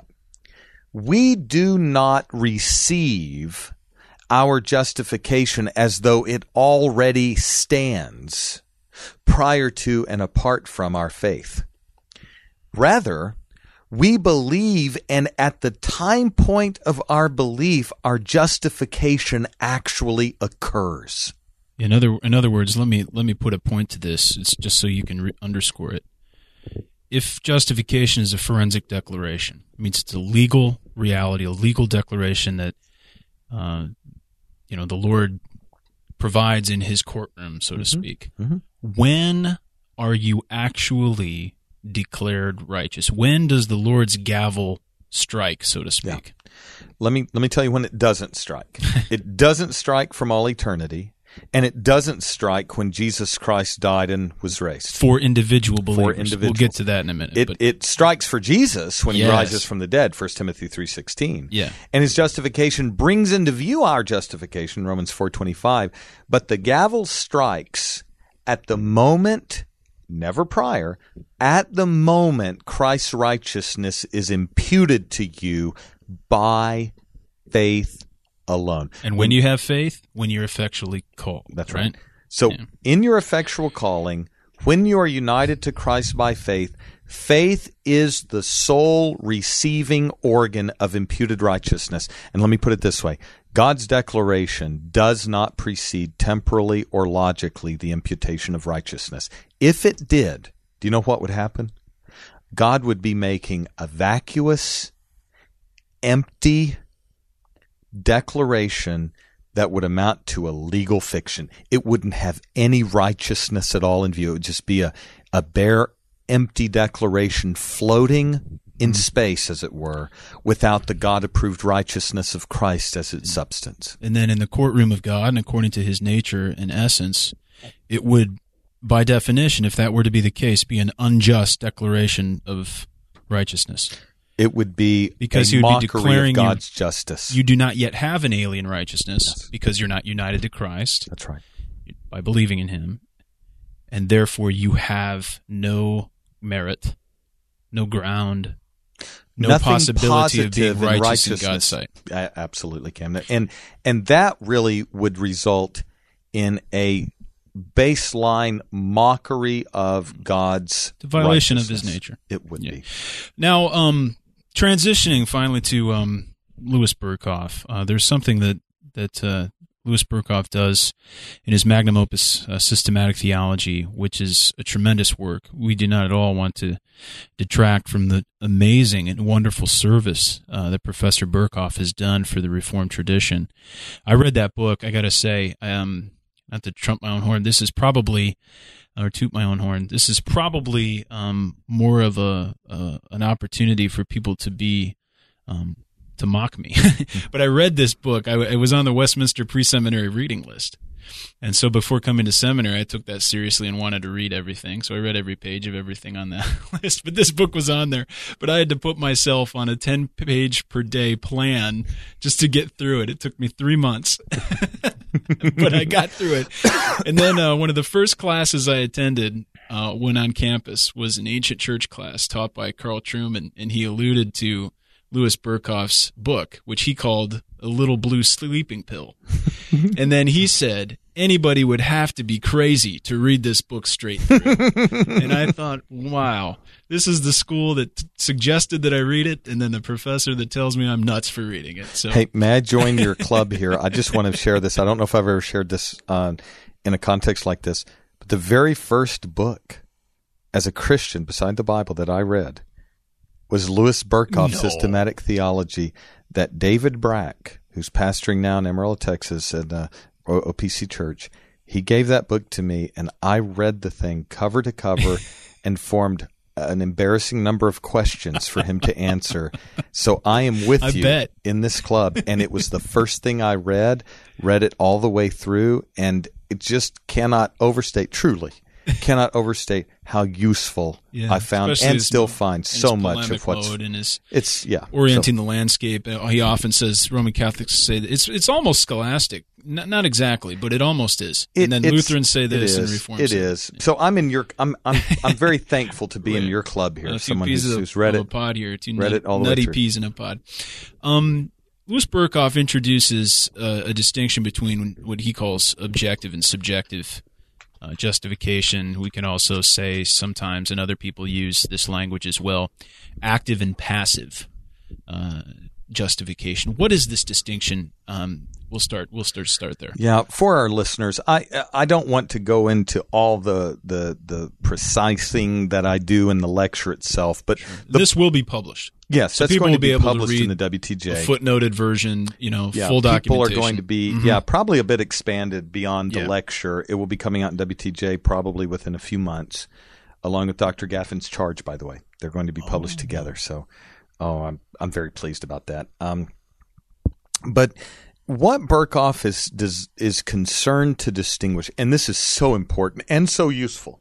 We do not receive our justification as though it already stands prior to and apart from our faith. Rather, We believe, and at the time point of our belief, our justification actually occurs. In other in other words, let me let me put a point to this. It's just so you can re- underscore it. If justification is a forensic declaration, it means it's a legal reality, a legal declaration that uh, you know the Lord provides in His courtroom, so to Mm-hmm. speak. Mm-hmm. When are you actually declared righteous? When does the Lord's gavel strike, so to speak? Yeah. Let me let me tell you when it doesn't strike. It doesn't strike from all eternity, and it doesn't strike when Jesus Christ died and was raised. For individual believers. For individuals. We'll get to that in a minute. It but it strikes for Jesus when Yes. he rises from the dead, First Timothy three sixteen. Yeah. And his justification brings into view our justification, Romans four twenty-five. But the gavel strikes at the moment, never prior, at the moment Christ's righteousness is imputed to you by faith alone. And when you have faith, when you're effectually called. That's right. right. So Yeah. in your effectual calling, when you are united to Christ by faith, faith is the sole receiving organ of imputed righteousness. And let me put it this way. God's declaration does not precede temporally or logically the imputation of righteousness. If it did, do you know what would happen? God would be making a vacuous, empty declaration that would amount to a legal fiction. It wouldn't have any righteousness at all in view. It would just be a, a bare, empty declaration floating in space, as it were, without the God-approved righteousness of Christ as its substance. And then in the courtroom of God, and according to His nature and essence, it would, by definition, if that were to be the case, be an unjust declaration of righteousness. It would be Because a he would be mockery declaring of God's you, justice. You do not yet have an alien righteousness Yes. because you're not united to Christ That's right. by believing in Him, and therefore you have no merit, no ground, no Nothing possibility of being positive in righteous in righteousness. God's sight. A- Absolutely, Cam. And and that really would result in a baseline mockery of God's The violation of His righteousness. nature. It would Yeah. be. Now, um, transitioning finally to um, Louis Berkhof, uh, there's something that that uh, Louis Berkhof does in his magnum opus, uh, Systematic Theology, which is a tremendous work. We do not at all want to detract from the amazing and wonderful service uh, that Professor Berkhof has done for the Reformed tradition. I read that book. I got to say, um, not to trump my own horn, this is probably or toot my own horn. This is probably um, more of a uh, an opportunity for people to be um, to mock me. But I read this book. I, it was on the Westminster Pre-Seminary reading list, and so before coming to seminary, I took that seriously and wanted to read everything. So I read every page of everything on that list. But this book was on there. But I had to put myself on a ten-page per day plan just to get through it. It took me three months. But I got through it. And then uh, one of the first classes I attended uh, when on campus was an ancient church class taught by Carl Truman, and he alluded to Louis Berkhof's book, which he called A Little Blue Sleeping Pill. And then he said, anybody would have to be crazy to read this book straight through. And I thought, wow, this is the school that t- suggested that I read it, and then the professor that tells me I'm nuts for reading it. So, Hey, may I join your club here? I just want to share this. I don't know if I've ever shared this uh, in a context like this, but the very first book as a Christian beside the Bible that I read was Louis Berkhof's No. Systematic Theology that David Brack, who's pastoring now in Amarillo, Texas at uh, O P C Church, he gave that book to me, and I read the thing cover to cover and formed an embarrassing number of questions for him to answer. So I am with I you bet. in this club, and it was the first thing I read, read it all the way through, and it just cannot overstate, truly, cannot overstate how useful Yeah, I found especially and his- still find his so much polemic of what's mode and his it's yeah orienting so- the landscape. Uh, He often says Roman Catholics say that it's it's almost scholastic, not, not exactly, but it almost is. It- and then it's- Lutherans say it this, and is, Reform it say is. that. So I'm in your. I'm I'm I'm very thankful to be in Right. your club here. A few Someone who's, pieces of, who's read of it. a pod here, two read nut, it all the way nutty through. peas in a pod. Um, Louis Berkhof introduces uh, a distinction between what he calls objective and subjective uh, uh, justification. We can also say sometimes, and other people use this language as well, active and passive uh, justification. What is this distinction? Um, we'll start. We'll start start there. Yeah, for our listeners, I I don't want to go into all the the the precising that I do in the lecture itself, but sure. the, this will be published. Yes, so that's people going will to be, be able published to read in the W T J, a footnoted version. You know, yeah, full documentation. People are going to be mm-hmm. yeah probably a bit expanded beyond the yeah. lecture. It will be coming out in W T J probably within a few months, along with Doctor Gaffin's charge. By the way, they're going to be published oh. together. So, oh, I'm I'm very pleased about that. Um, but. What Berkhof is does, is concerned to distinguish, and this is so important and so useful,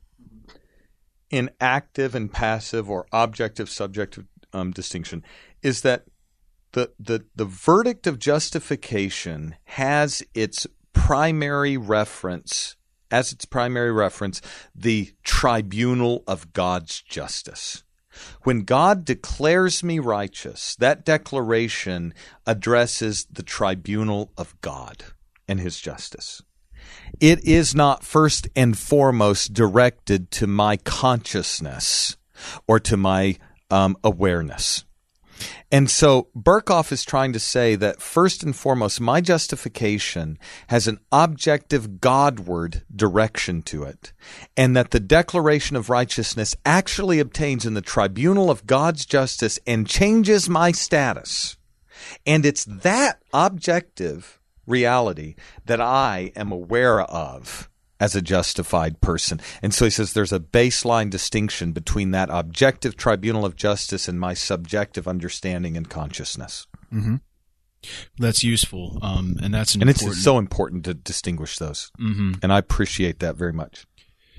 in active and passive or objective-subjective um, distinction, is that the, the the verdict of justification has its primary reference, as its primary reference, the tribunal of God's justice. When God declares me righteous, that declaration addresses the tribunal of God and his justice. It is not first and foremost directed to my consciousness or to my um, awareness. And so Berkhof is trying to say that first and foremost, my justification has an objective Godward direction to it, and that the declaration of righteousness actually obtains in the tribunal of God's justice and changes my status. And it's that objective reality that I am aware of as a justified person. And so he says there's a baseline distinction between that objective tribunal of justice and my subjective understanding and consciousness. Mm-hmm. That's useful, um, and that's an and important... it's so important to distinguish those. Mm-hmm. And I appreciate that very much.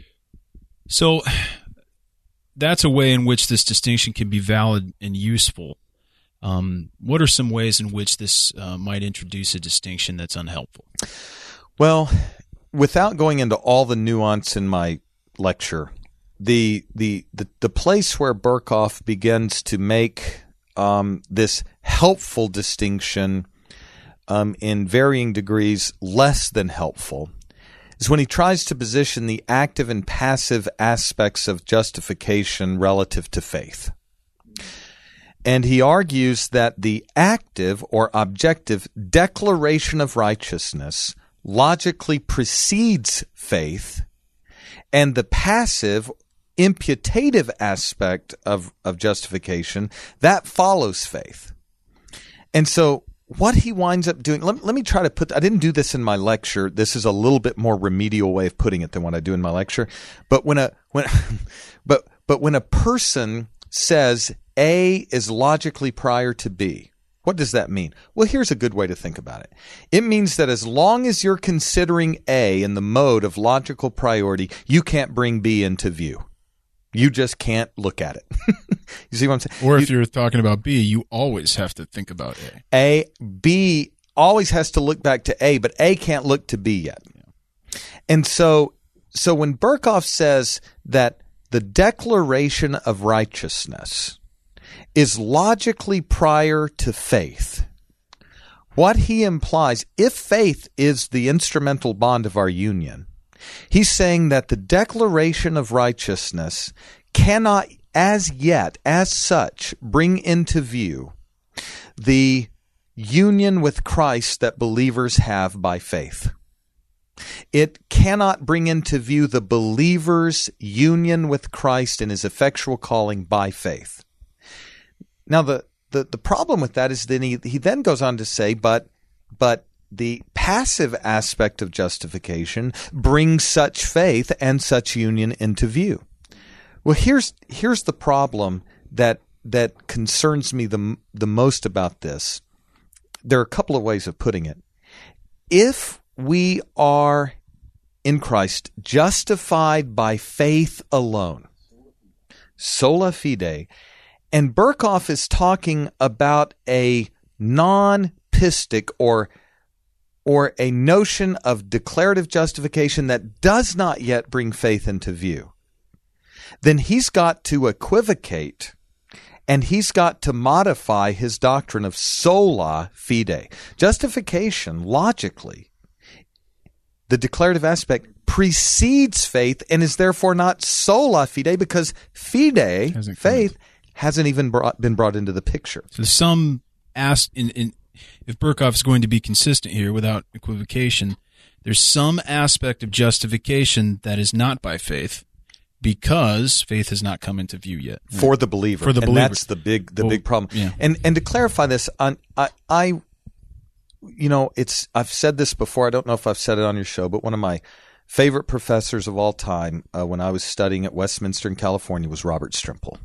So that's a way in which this distinction can be valid and useful. Um, what are some ways in which this uh, might introduce a distinction that's unhelpful? Well, without going into all the nuance in my lecture, the the the, the place where Berkhof begins to make um, this helpful distinction um, in varying degrees less than helpful is when he tries to position the active and passive aspects of justification relative to faith. And he argues that the active or objective declaration of righteousness logically precedes faith, and the passive imputative aspect of, of justification, that follows faith. And so what he winds up doing, let, let me try to put, I didn't do this in my lecture. This is a little bit more remedial way of putting it than what I do in my lecture. But when a, when, but, but when a person says A is logically prior to B, what does that mean? Well, here's a good way to think about it. It means that as long as you're considering A in the mode of logical priority, you can't bring B into view. You just can't look at it. You see what I'm saying? Or if you, you're talking about B, you always have to think about A. A, B always has to look back to A, but A can't look to B yet. Yeah. And so, so when Berkhof says that the declaration of righteousness is logically prior to faith, what he implies, if faith is the instrumental bond of our union, he's saying that the declaration of righteousness cannot as yet, as such, bring into view the union with Christ that believers have by faith. It cannot bring into view the believer's union with Christ in his effectual calling by faith. Now, the, the, the problem with that is that he, he then goes on to say, but but the passive aspect of justification brings such faith and such union into view. Well, here's here's the problem that that concerns me the the most about this. There are a couple of ways of putting it. If we are in Christ justified by faith alone, sola fide, and Berkhof is talking about a non-pistic or or a notion of declarative justification that does not yet bring faith into view, then he's got to equivocate and he's got to modify his doctrine of sola fide. Justification, logically, the declarative aspect precedes faith and is therefore not sola fide, because fide, Hasn't faith, come hasn't even brought, been brought into the picture. So some ask in, in if Berkhoff is going to be consistent here without equivocation, there's some aspect of justification that is not by faith, because faith has not come into view yet For the believer. For the and believer. that's the big the Well, big problem. yeah. And and to clarify this, on I, I you know, it's I've said this before. I don't know if I've said it on your show, but one of my favorite professors of all time uh, when I was studying at Westminster in California was Robert Strimple.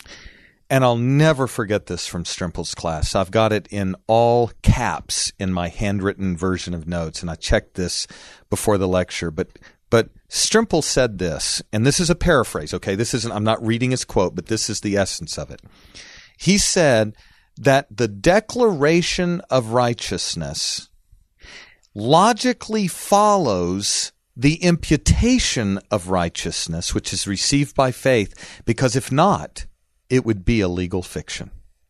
And I'll never forget this from Strimple's class. I've got it in all caps in my handwritten version of notes, and I checked this before the lecture. But but Strimple said this, and this is a paraphrase, okay? This isn't, I'm not reading his quote, but this is the essence of it. He said that the declaration of righteousness logically follows the imputation of righteousness, which is received by faith, because if not, it would be a legal fiction.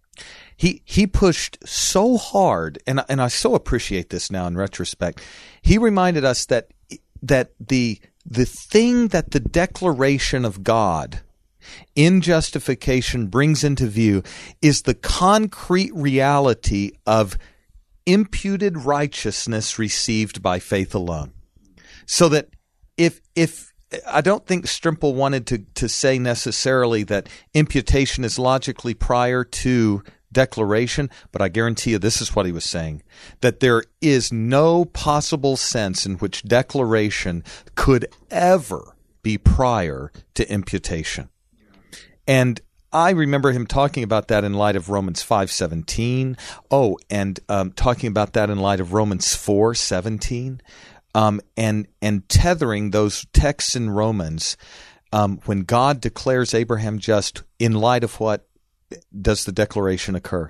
He he pushed so hard, and and I so appreciate this now in retrospect. He reminded us that that the the thing that the declaration of God in justification brings into view is the concrete reality of imputed righteousness received by faith alone. So that if if I don't think Strimple wanted to, to say necessarily that imputation is logically prior to declaration, but I guarantee you this is what he was saying, that there is no possible sense in which declaration could ever be prior to imputation. And I remember him talking about that in light of Romans five seventeen. Oh, and um, talking about that in light of Romans four seventeen. Um, and and tethering those texts in Romans, um, when God declares Abraham just, in light of what does the declaration occur?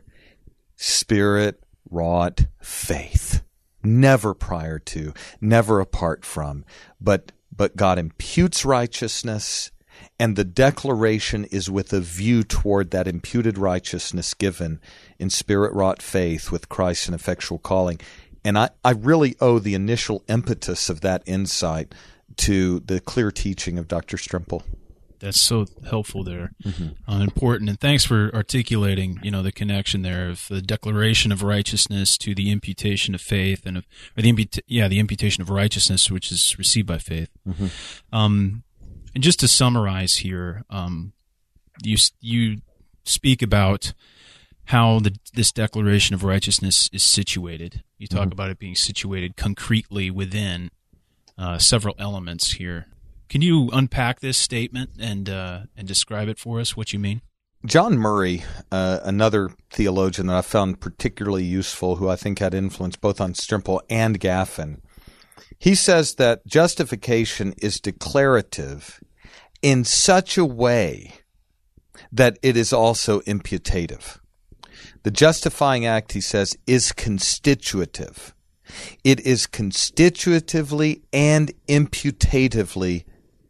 Spirit-wrought faith. Never prior to, never apart from, but but God imputes righteousness, and the declaration is with a view toward that imputed righteousness given in Spirit-wrought faith with Christ's and effectual calling. And I, I really owe the initial impetus of that insight to the clear teaching of Doctor Strimple. That's so helpful there, Mm-hmm. uh, important, and thanks for articulating, you know, the connection there of the declaration of righteousness to the imputation of faith, and of, or the imput- yeah, the imputation of righteousness, which is received by faith. Mm-hmm. Um, and just to summarize here, um, you you speak about how the, this declaration of righteousness is situated. You talk Mm-hmm. about it being situated concretely within uh, several elements here. Can you unpack this statement and uh, and describe it for us, what you mean? John Murray, uh, another theologian that I found particularly useful, who I think had influence both on Strimple and Gaffin, he says that justification is declarative in such a way that it is also imputative. The justifying act, he says, is constitutive. It is constitutively and imputatively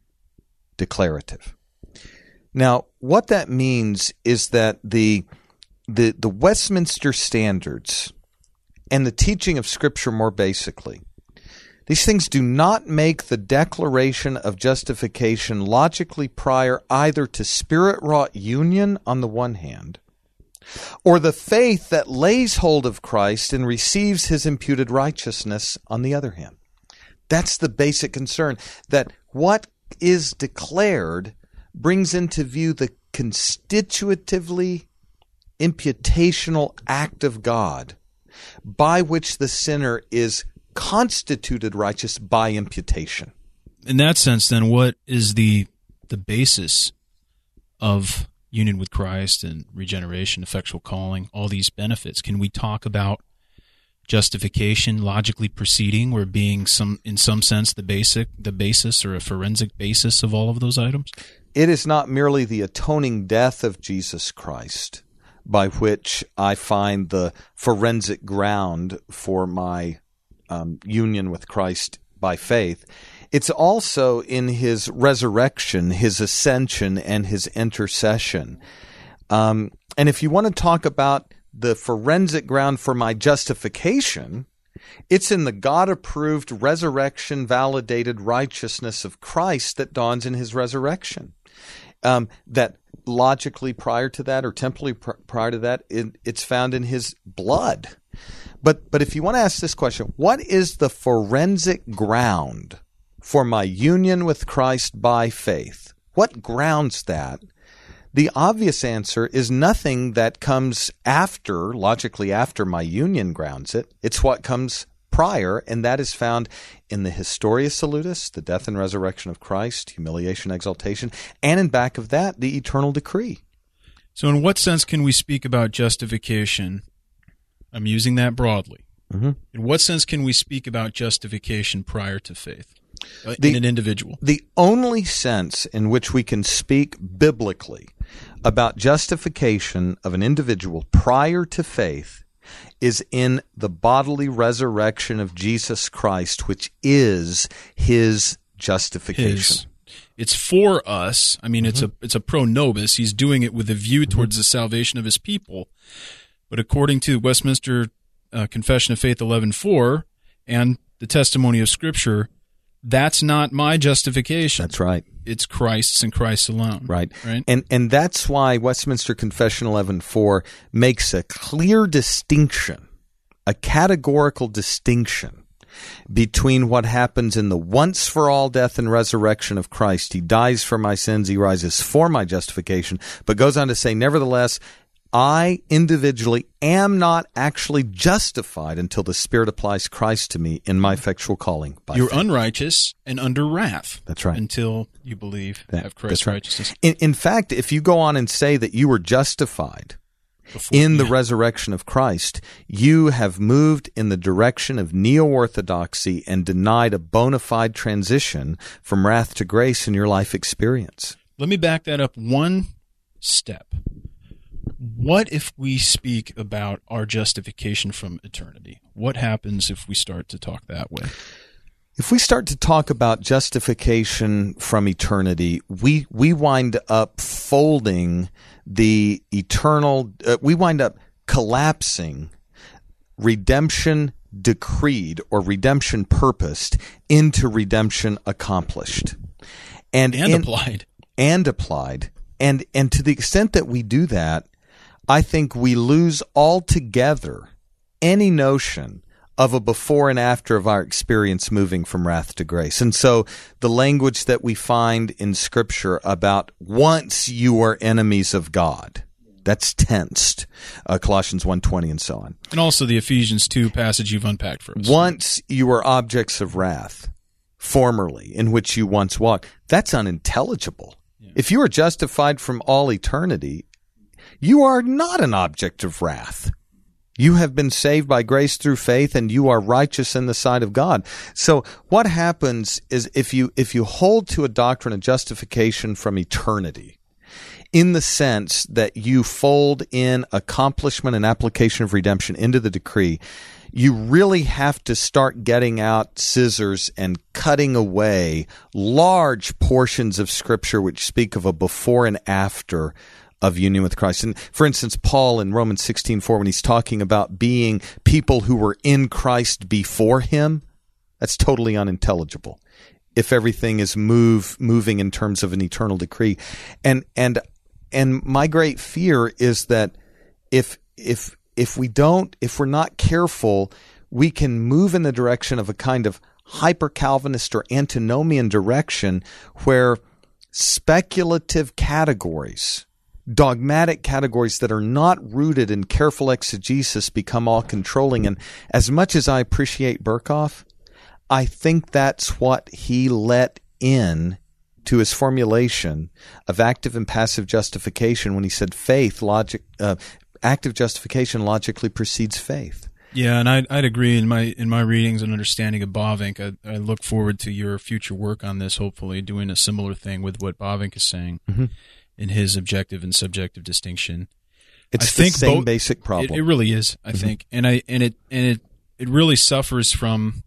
declarative. Now, what that means is that the, the, the Westminster Standards and the teaching of Scripture more basically, these things do not make the declaration of justification logically prior either to Spirit-wrought union on the one hand, or the faith that lays hold of Christ and receives his imputed righteousness on the other hand. That's the basic concern, that what is declared brings into view the constitutively imputational act of God by which the sinner is constituted righteous by imputation. In that sense, then, what is the the basis of union with Christ and regeneration, effectual calling, all these benefits? Can we talk about justification logically proceeding or being some, in some sense, the basic, the basis or a forensic basis of all of those items? It is not merely the atoning death of Jesus Christ by which I find the forensic ground for my um, union with Christ by faith. It's also in his resurrection, his ascension, and his intercession. Um, and if you want to talk about the forensic ground for my justification, It's in the God-approved, resurrection-validated righteousness of Christ that dawns in his resurrection. Um, that logically prior to that, or temporally pr- prior to that, it, it's found in his blood. But but if you want to ask this question, what is the forensic ground for my union with Christ by faith? What grounds that? The obvious answer is nothing that comes after, logically after my union grounds it. It's what comes prior, and that is found in the Historia Salutis, the death and resurrection of Christ, humiliation, exaltation, and in back of that, the eternal decree. So in what sense can we speak about justification? I'm using that broadly. Mm-hmm. In what sense can we speak about justification prior to faith uh, the, in an individual? The only sense in which we can speak biblically about justification of an individual prior to faith is in the bodily resurrection of Jesus Christ, which is his justification. His. It's for us. I mean, mm-hmm. it's a it's a pro nobis. He's doing it with a view towards mm-hmm. the salvation of his people. But according to Westminster uh, Confession of Faith eleven four and the testimony of Scripture, that's not my justification. That's right. It's Christ's and Christ alone. Right. Right. And and that's why Westminster Confession eleven four makes a clear distinction, a categorical distinction between what happens in the once-for-all death and resurrection of Christ. He dies for my sins, he rises for my justification, but goes on to say, nevertheless, I individually am not actually justified until the Spirit applies Christ to me in my effectual calling. By You're faith. Unrighteous and under wrath. That's right. Until you believe, that, have Christ's right. righteousness. In, in fact, if you go on and say that you were justified Before, in the yeah. resurrection of Christ, you have moved in the direction of neo-orthodoxy and denied a bona fide transition from wrath to grace in your life experience. Let me back that up one step. What if we speak about our justification from eternity? What happens if we start to talk that way? If we start to talk about justification from eternity, we we wind up folding the eternal, uh, we wind up collapsing redemption decreed or redemption purposed into redemption accomplished. And, and in, applied. And applied. And and to the extent that we do that, I think we lose altogether any notion of a before and after of our experience moving from wrath to grace. And so the language that we find in Scripture about once you were enemies of God, that's tensed, uh, Colossians one twenty and so on. And also the Ephesians two passage you've unpacked for us. Once you were objects of wrath, formerly, in which you once walked, that's unintelligible. Yeah. If you are justified from all eternity, you are not an object of wrath. You have been saved by grace through faith, and you are righteous in the sight of God. So what happens is if you if you hold to a doctrine of justification from eternity, in the sense that you fold in accomplishment and application of redemption into the decree, you really have to start getting out scissors and cutting away large portions of Scripture which speak of a before and after of union with Christ. And for instance, Paul in Romans sixteen four, when he's talking about being people who were in Christ before him, that's totally unintelligible if everything is move moving in terms of an eternal decree. And and and my great fear is that if if if we don't, if we're not careful, we can move in the direction of a kind of hyper-Calvinist or antinomian direction where speculative categories, dogmatic categories that are not rooted in careful exegesis become all controlling. And as much as I appreciate Berkhoff, I think that's what he let in to his formulation of active and passive justification when he said faith, logic, uh, active justification logically precedes faith. Yeah, and I'd, I'd agree in my in my readings and understanding of Bavinck. I, I look forward to your future work on this, hopefully doing a similar thing with what Bavinck is saying. Mm-hmm. In his objective and subjective distinction. It's I think the same both, basic problem. It, it really is, I mm-hmm. think. And I and it and it it really suffers from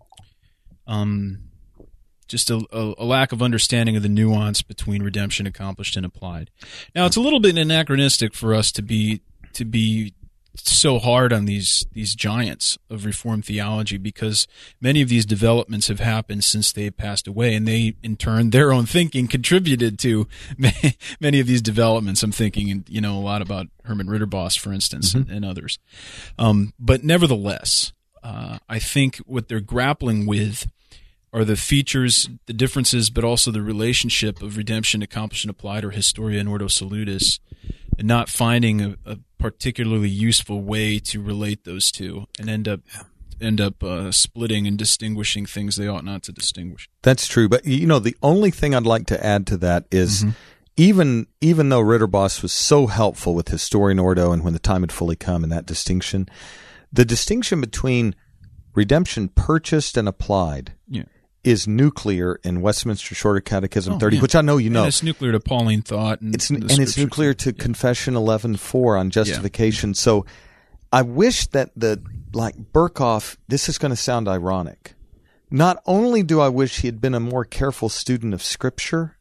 um just a, a, a lack of understanding of the nuance between redemption accomplished and applied. Now, it's a little bit anachronistic for us to be to be so hard on these these giants of Reformed theology, because many of these developments have happened since they passed away, and they, in turn, their own thinking contributed to many of these developments. I'm thinking, you know, a lot about Herman Ritterboss, for instance, mm-hmm. and, and others. Um, but nevertheless, uh, I think what they're grappling with are the features, the differences, but also the relationship of redemption, accomplished and applied, or Historia in Ordo Salutis, and not finding a, a particularly useful way to relate those two, and end up end up uh, splitting and distinguishing things they ought not to distinguish. That's true, but you know, the only thing I'd like to add to that is mm-hmm. even even though Ritterboss was so helpful with Historia in Ordo and When the Time Had Fully Come and that distinction, the distinction between redemption purchased and applied yeah. is nuclear in Westminster Shorter Catechism oh, thirty, yeah. which I know you know. And it's nuclear to Pauline thought. And, it's, and it's nuclear to yeah. Confession eleven four on justification. Yeah. So I wish that the, like Berkhoff, this is going to sound ironic. Not only do I wish he had been a more careful student of Scripture,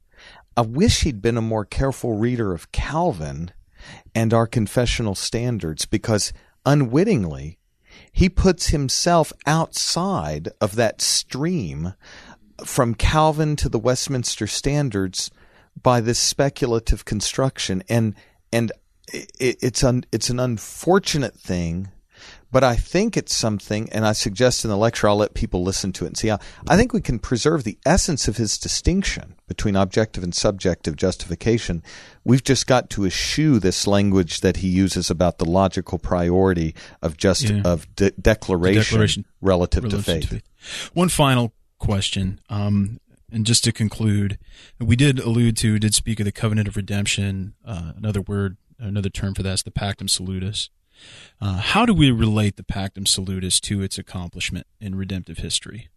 I wish he'd been a more careful reader of Calvin and our confessional standards, because unwittingly, he puts himself outside of that stream from Calvin to the Westminster Standards by this speculative construction, and and it, it's un, it's an unfortunate thing, but I think it's something, and I suggest in the lecture I'll let people listen to it and see how I think we can preserve the essence of his distinction between objective and subjective justification. We've just got to eschew this language that he uses about the logical priority of just yeah. of de- declaration, declaration relative, relative to, faith. to faith. One final question, um, and just to conclude, we did allude to, did speak of the covenant of redemption. Uh, another word, another term for that is the Pactum Salutis. Uh, how do we relate the Pactum Salutis to its accomplishment in redemptive history?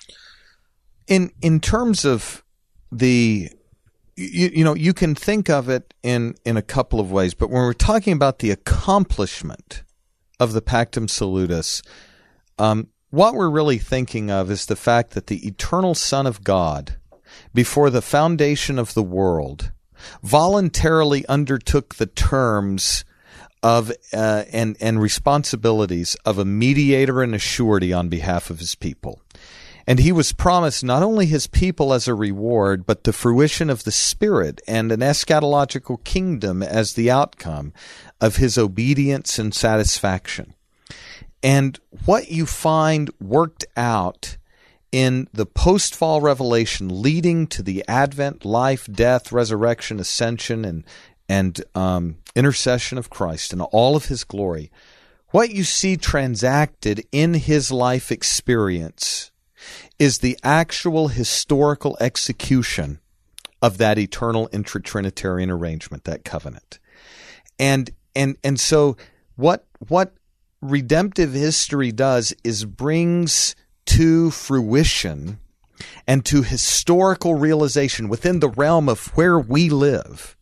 In in terms of the, you, you know, you can think of it in, in a couple of ways, but when we're talking about the accomplishment of the Pactum Salutis, um, what we're really thinking of is the fact that the eternal Son of God, before the foundation of the world, voluntarily undertook the terms of uh, and and responsibilities of a mediator and a surety on behalf of his people. And he was promised not only his people as a reward, but the fruition of the Spirit and an eschatological kingdom as the outcome of his obedience and satisfaction. And what you find worked out in the post-fall revelation leading to the advent, life, death, resurrection, ascension, and and um, intercession of Christ and all of his glory, what you see transacted in his life experience is the actual historical execution of that eternal intra-Trinitarian arrangement, that covenant. And and and so what what redemptive history does is brings to fruition and to historical realization within the realm of where we live,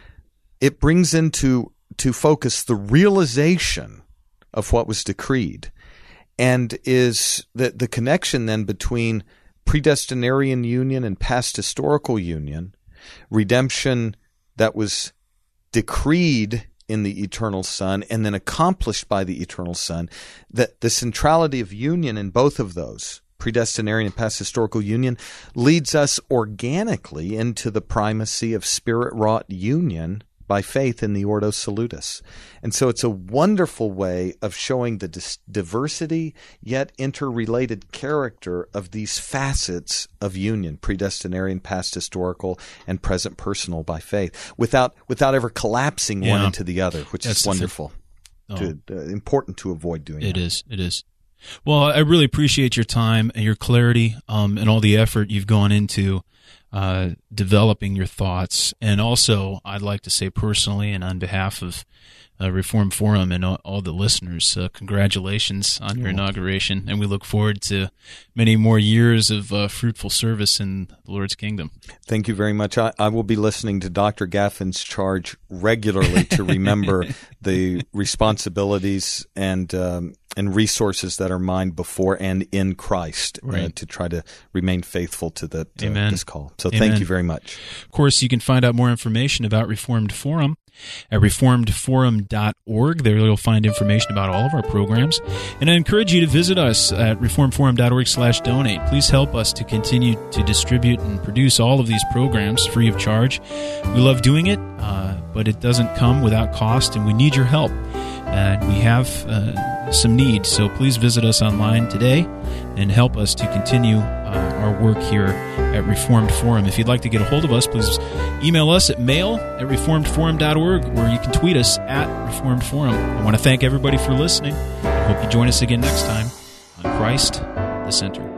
it brings into to focus the realization of what was decreed, and is the, the connection then between predestinarian union and past historical union, redemption that was decreed in the eternal Son and then accomplished by the eternal Son, that the centrality of union in both of those, predestinarian and past historical union, leads us organically into the primacy of Spirit-wrought union by faith in the Ordo Salutis. And so it's a wonderful way of showing the dis- diversity yet interrelated character of these facets of union, predestinarian, past historical, and present personal by faith, without without ever collapsing yeah. one into the other, which That's is wonderful. Oh. To, uh, important to avoid doing it that. It is. It is. Well, I really appreciate your time and your clarity um, and all the effort you've gone into Uh, developing your thoughts. And also, I'd like to say personally and on behalf of uh, Reform Forum and all, all the listeners, uh, congratulations on your You're inauguration. Welcome. And we look forward to many more years of uh, fruitful service in the Lord's kingdom. Thank you very much. I, I will be listening to Doctor Gaffin's charge regularly to remember the responsibilities and um, and resources that are mine before and in Christ Right. uh, to try to remain faithful to, the, to Amen. this call. So Amen. thank you very much. Of course, you can find out more information about Reformed Forum at reformed forum dot org. There you'll find information about all of our programs. And I encourage you to visit us at reformed forum dot org slash donate. Please help us to continue to distribute and produce all of these programs free of charge. We love doing it, uh, but it doesn't come without cost, and we need your help. And we have uh, some needs, so please visit us online today and help us to continue uh, our work here at Reformed Forum. If you'd like to get a hold of us, please email us at mail at reformed forum dot org, or you can tweet us at Reformed Forum. I want to thank everybody for listening. I hope you join us again next time on Christ the Center.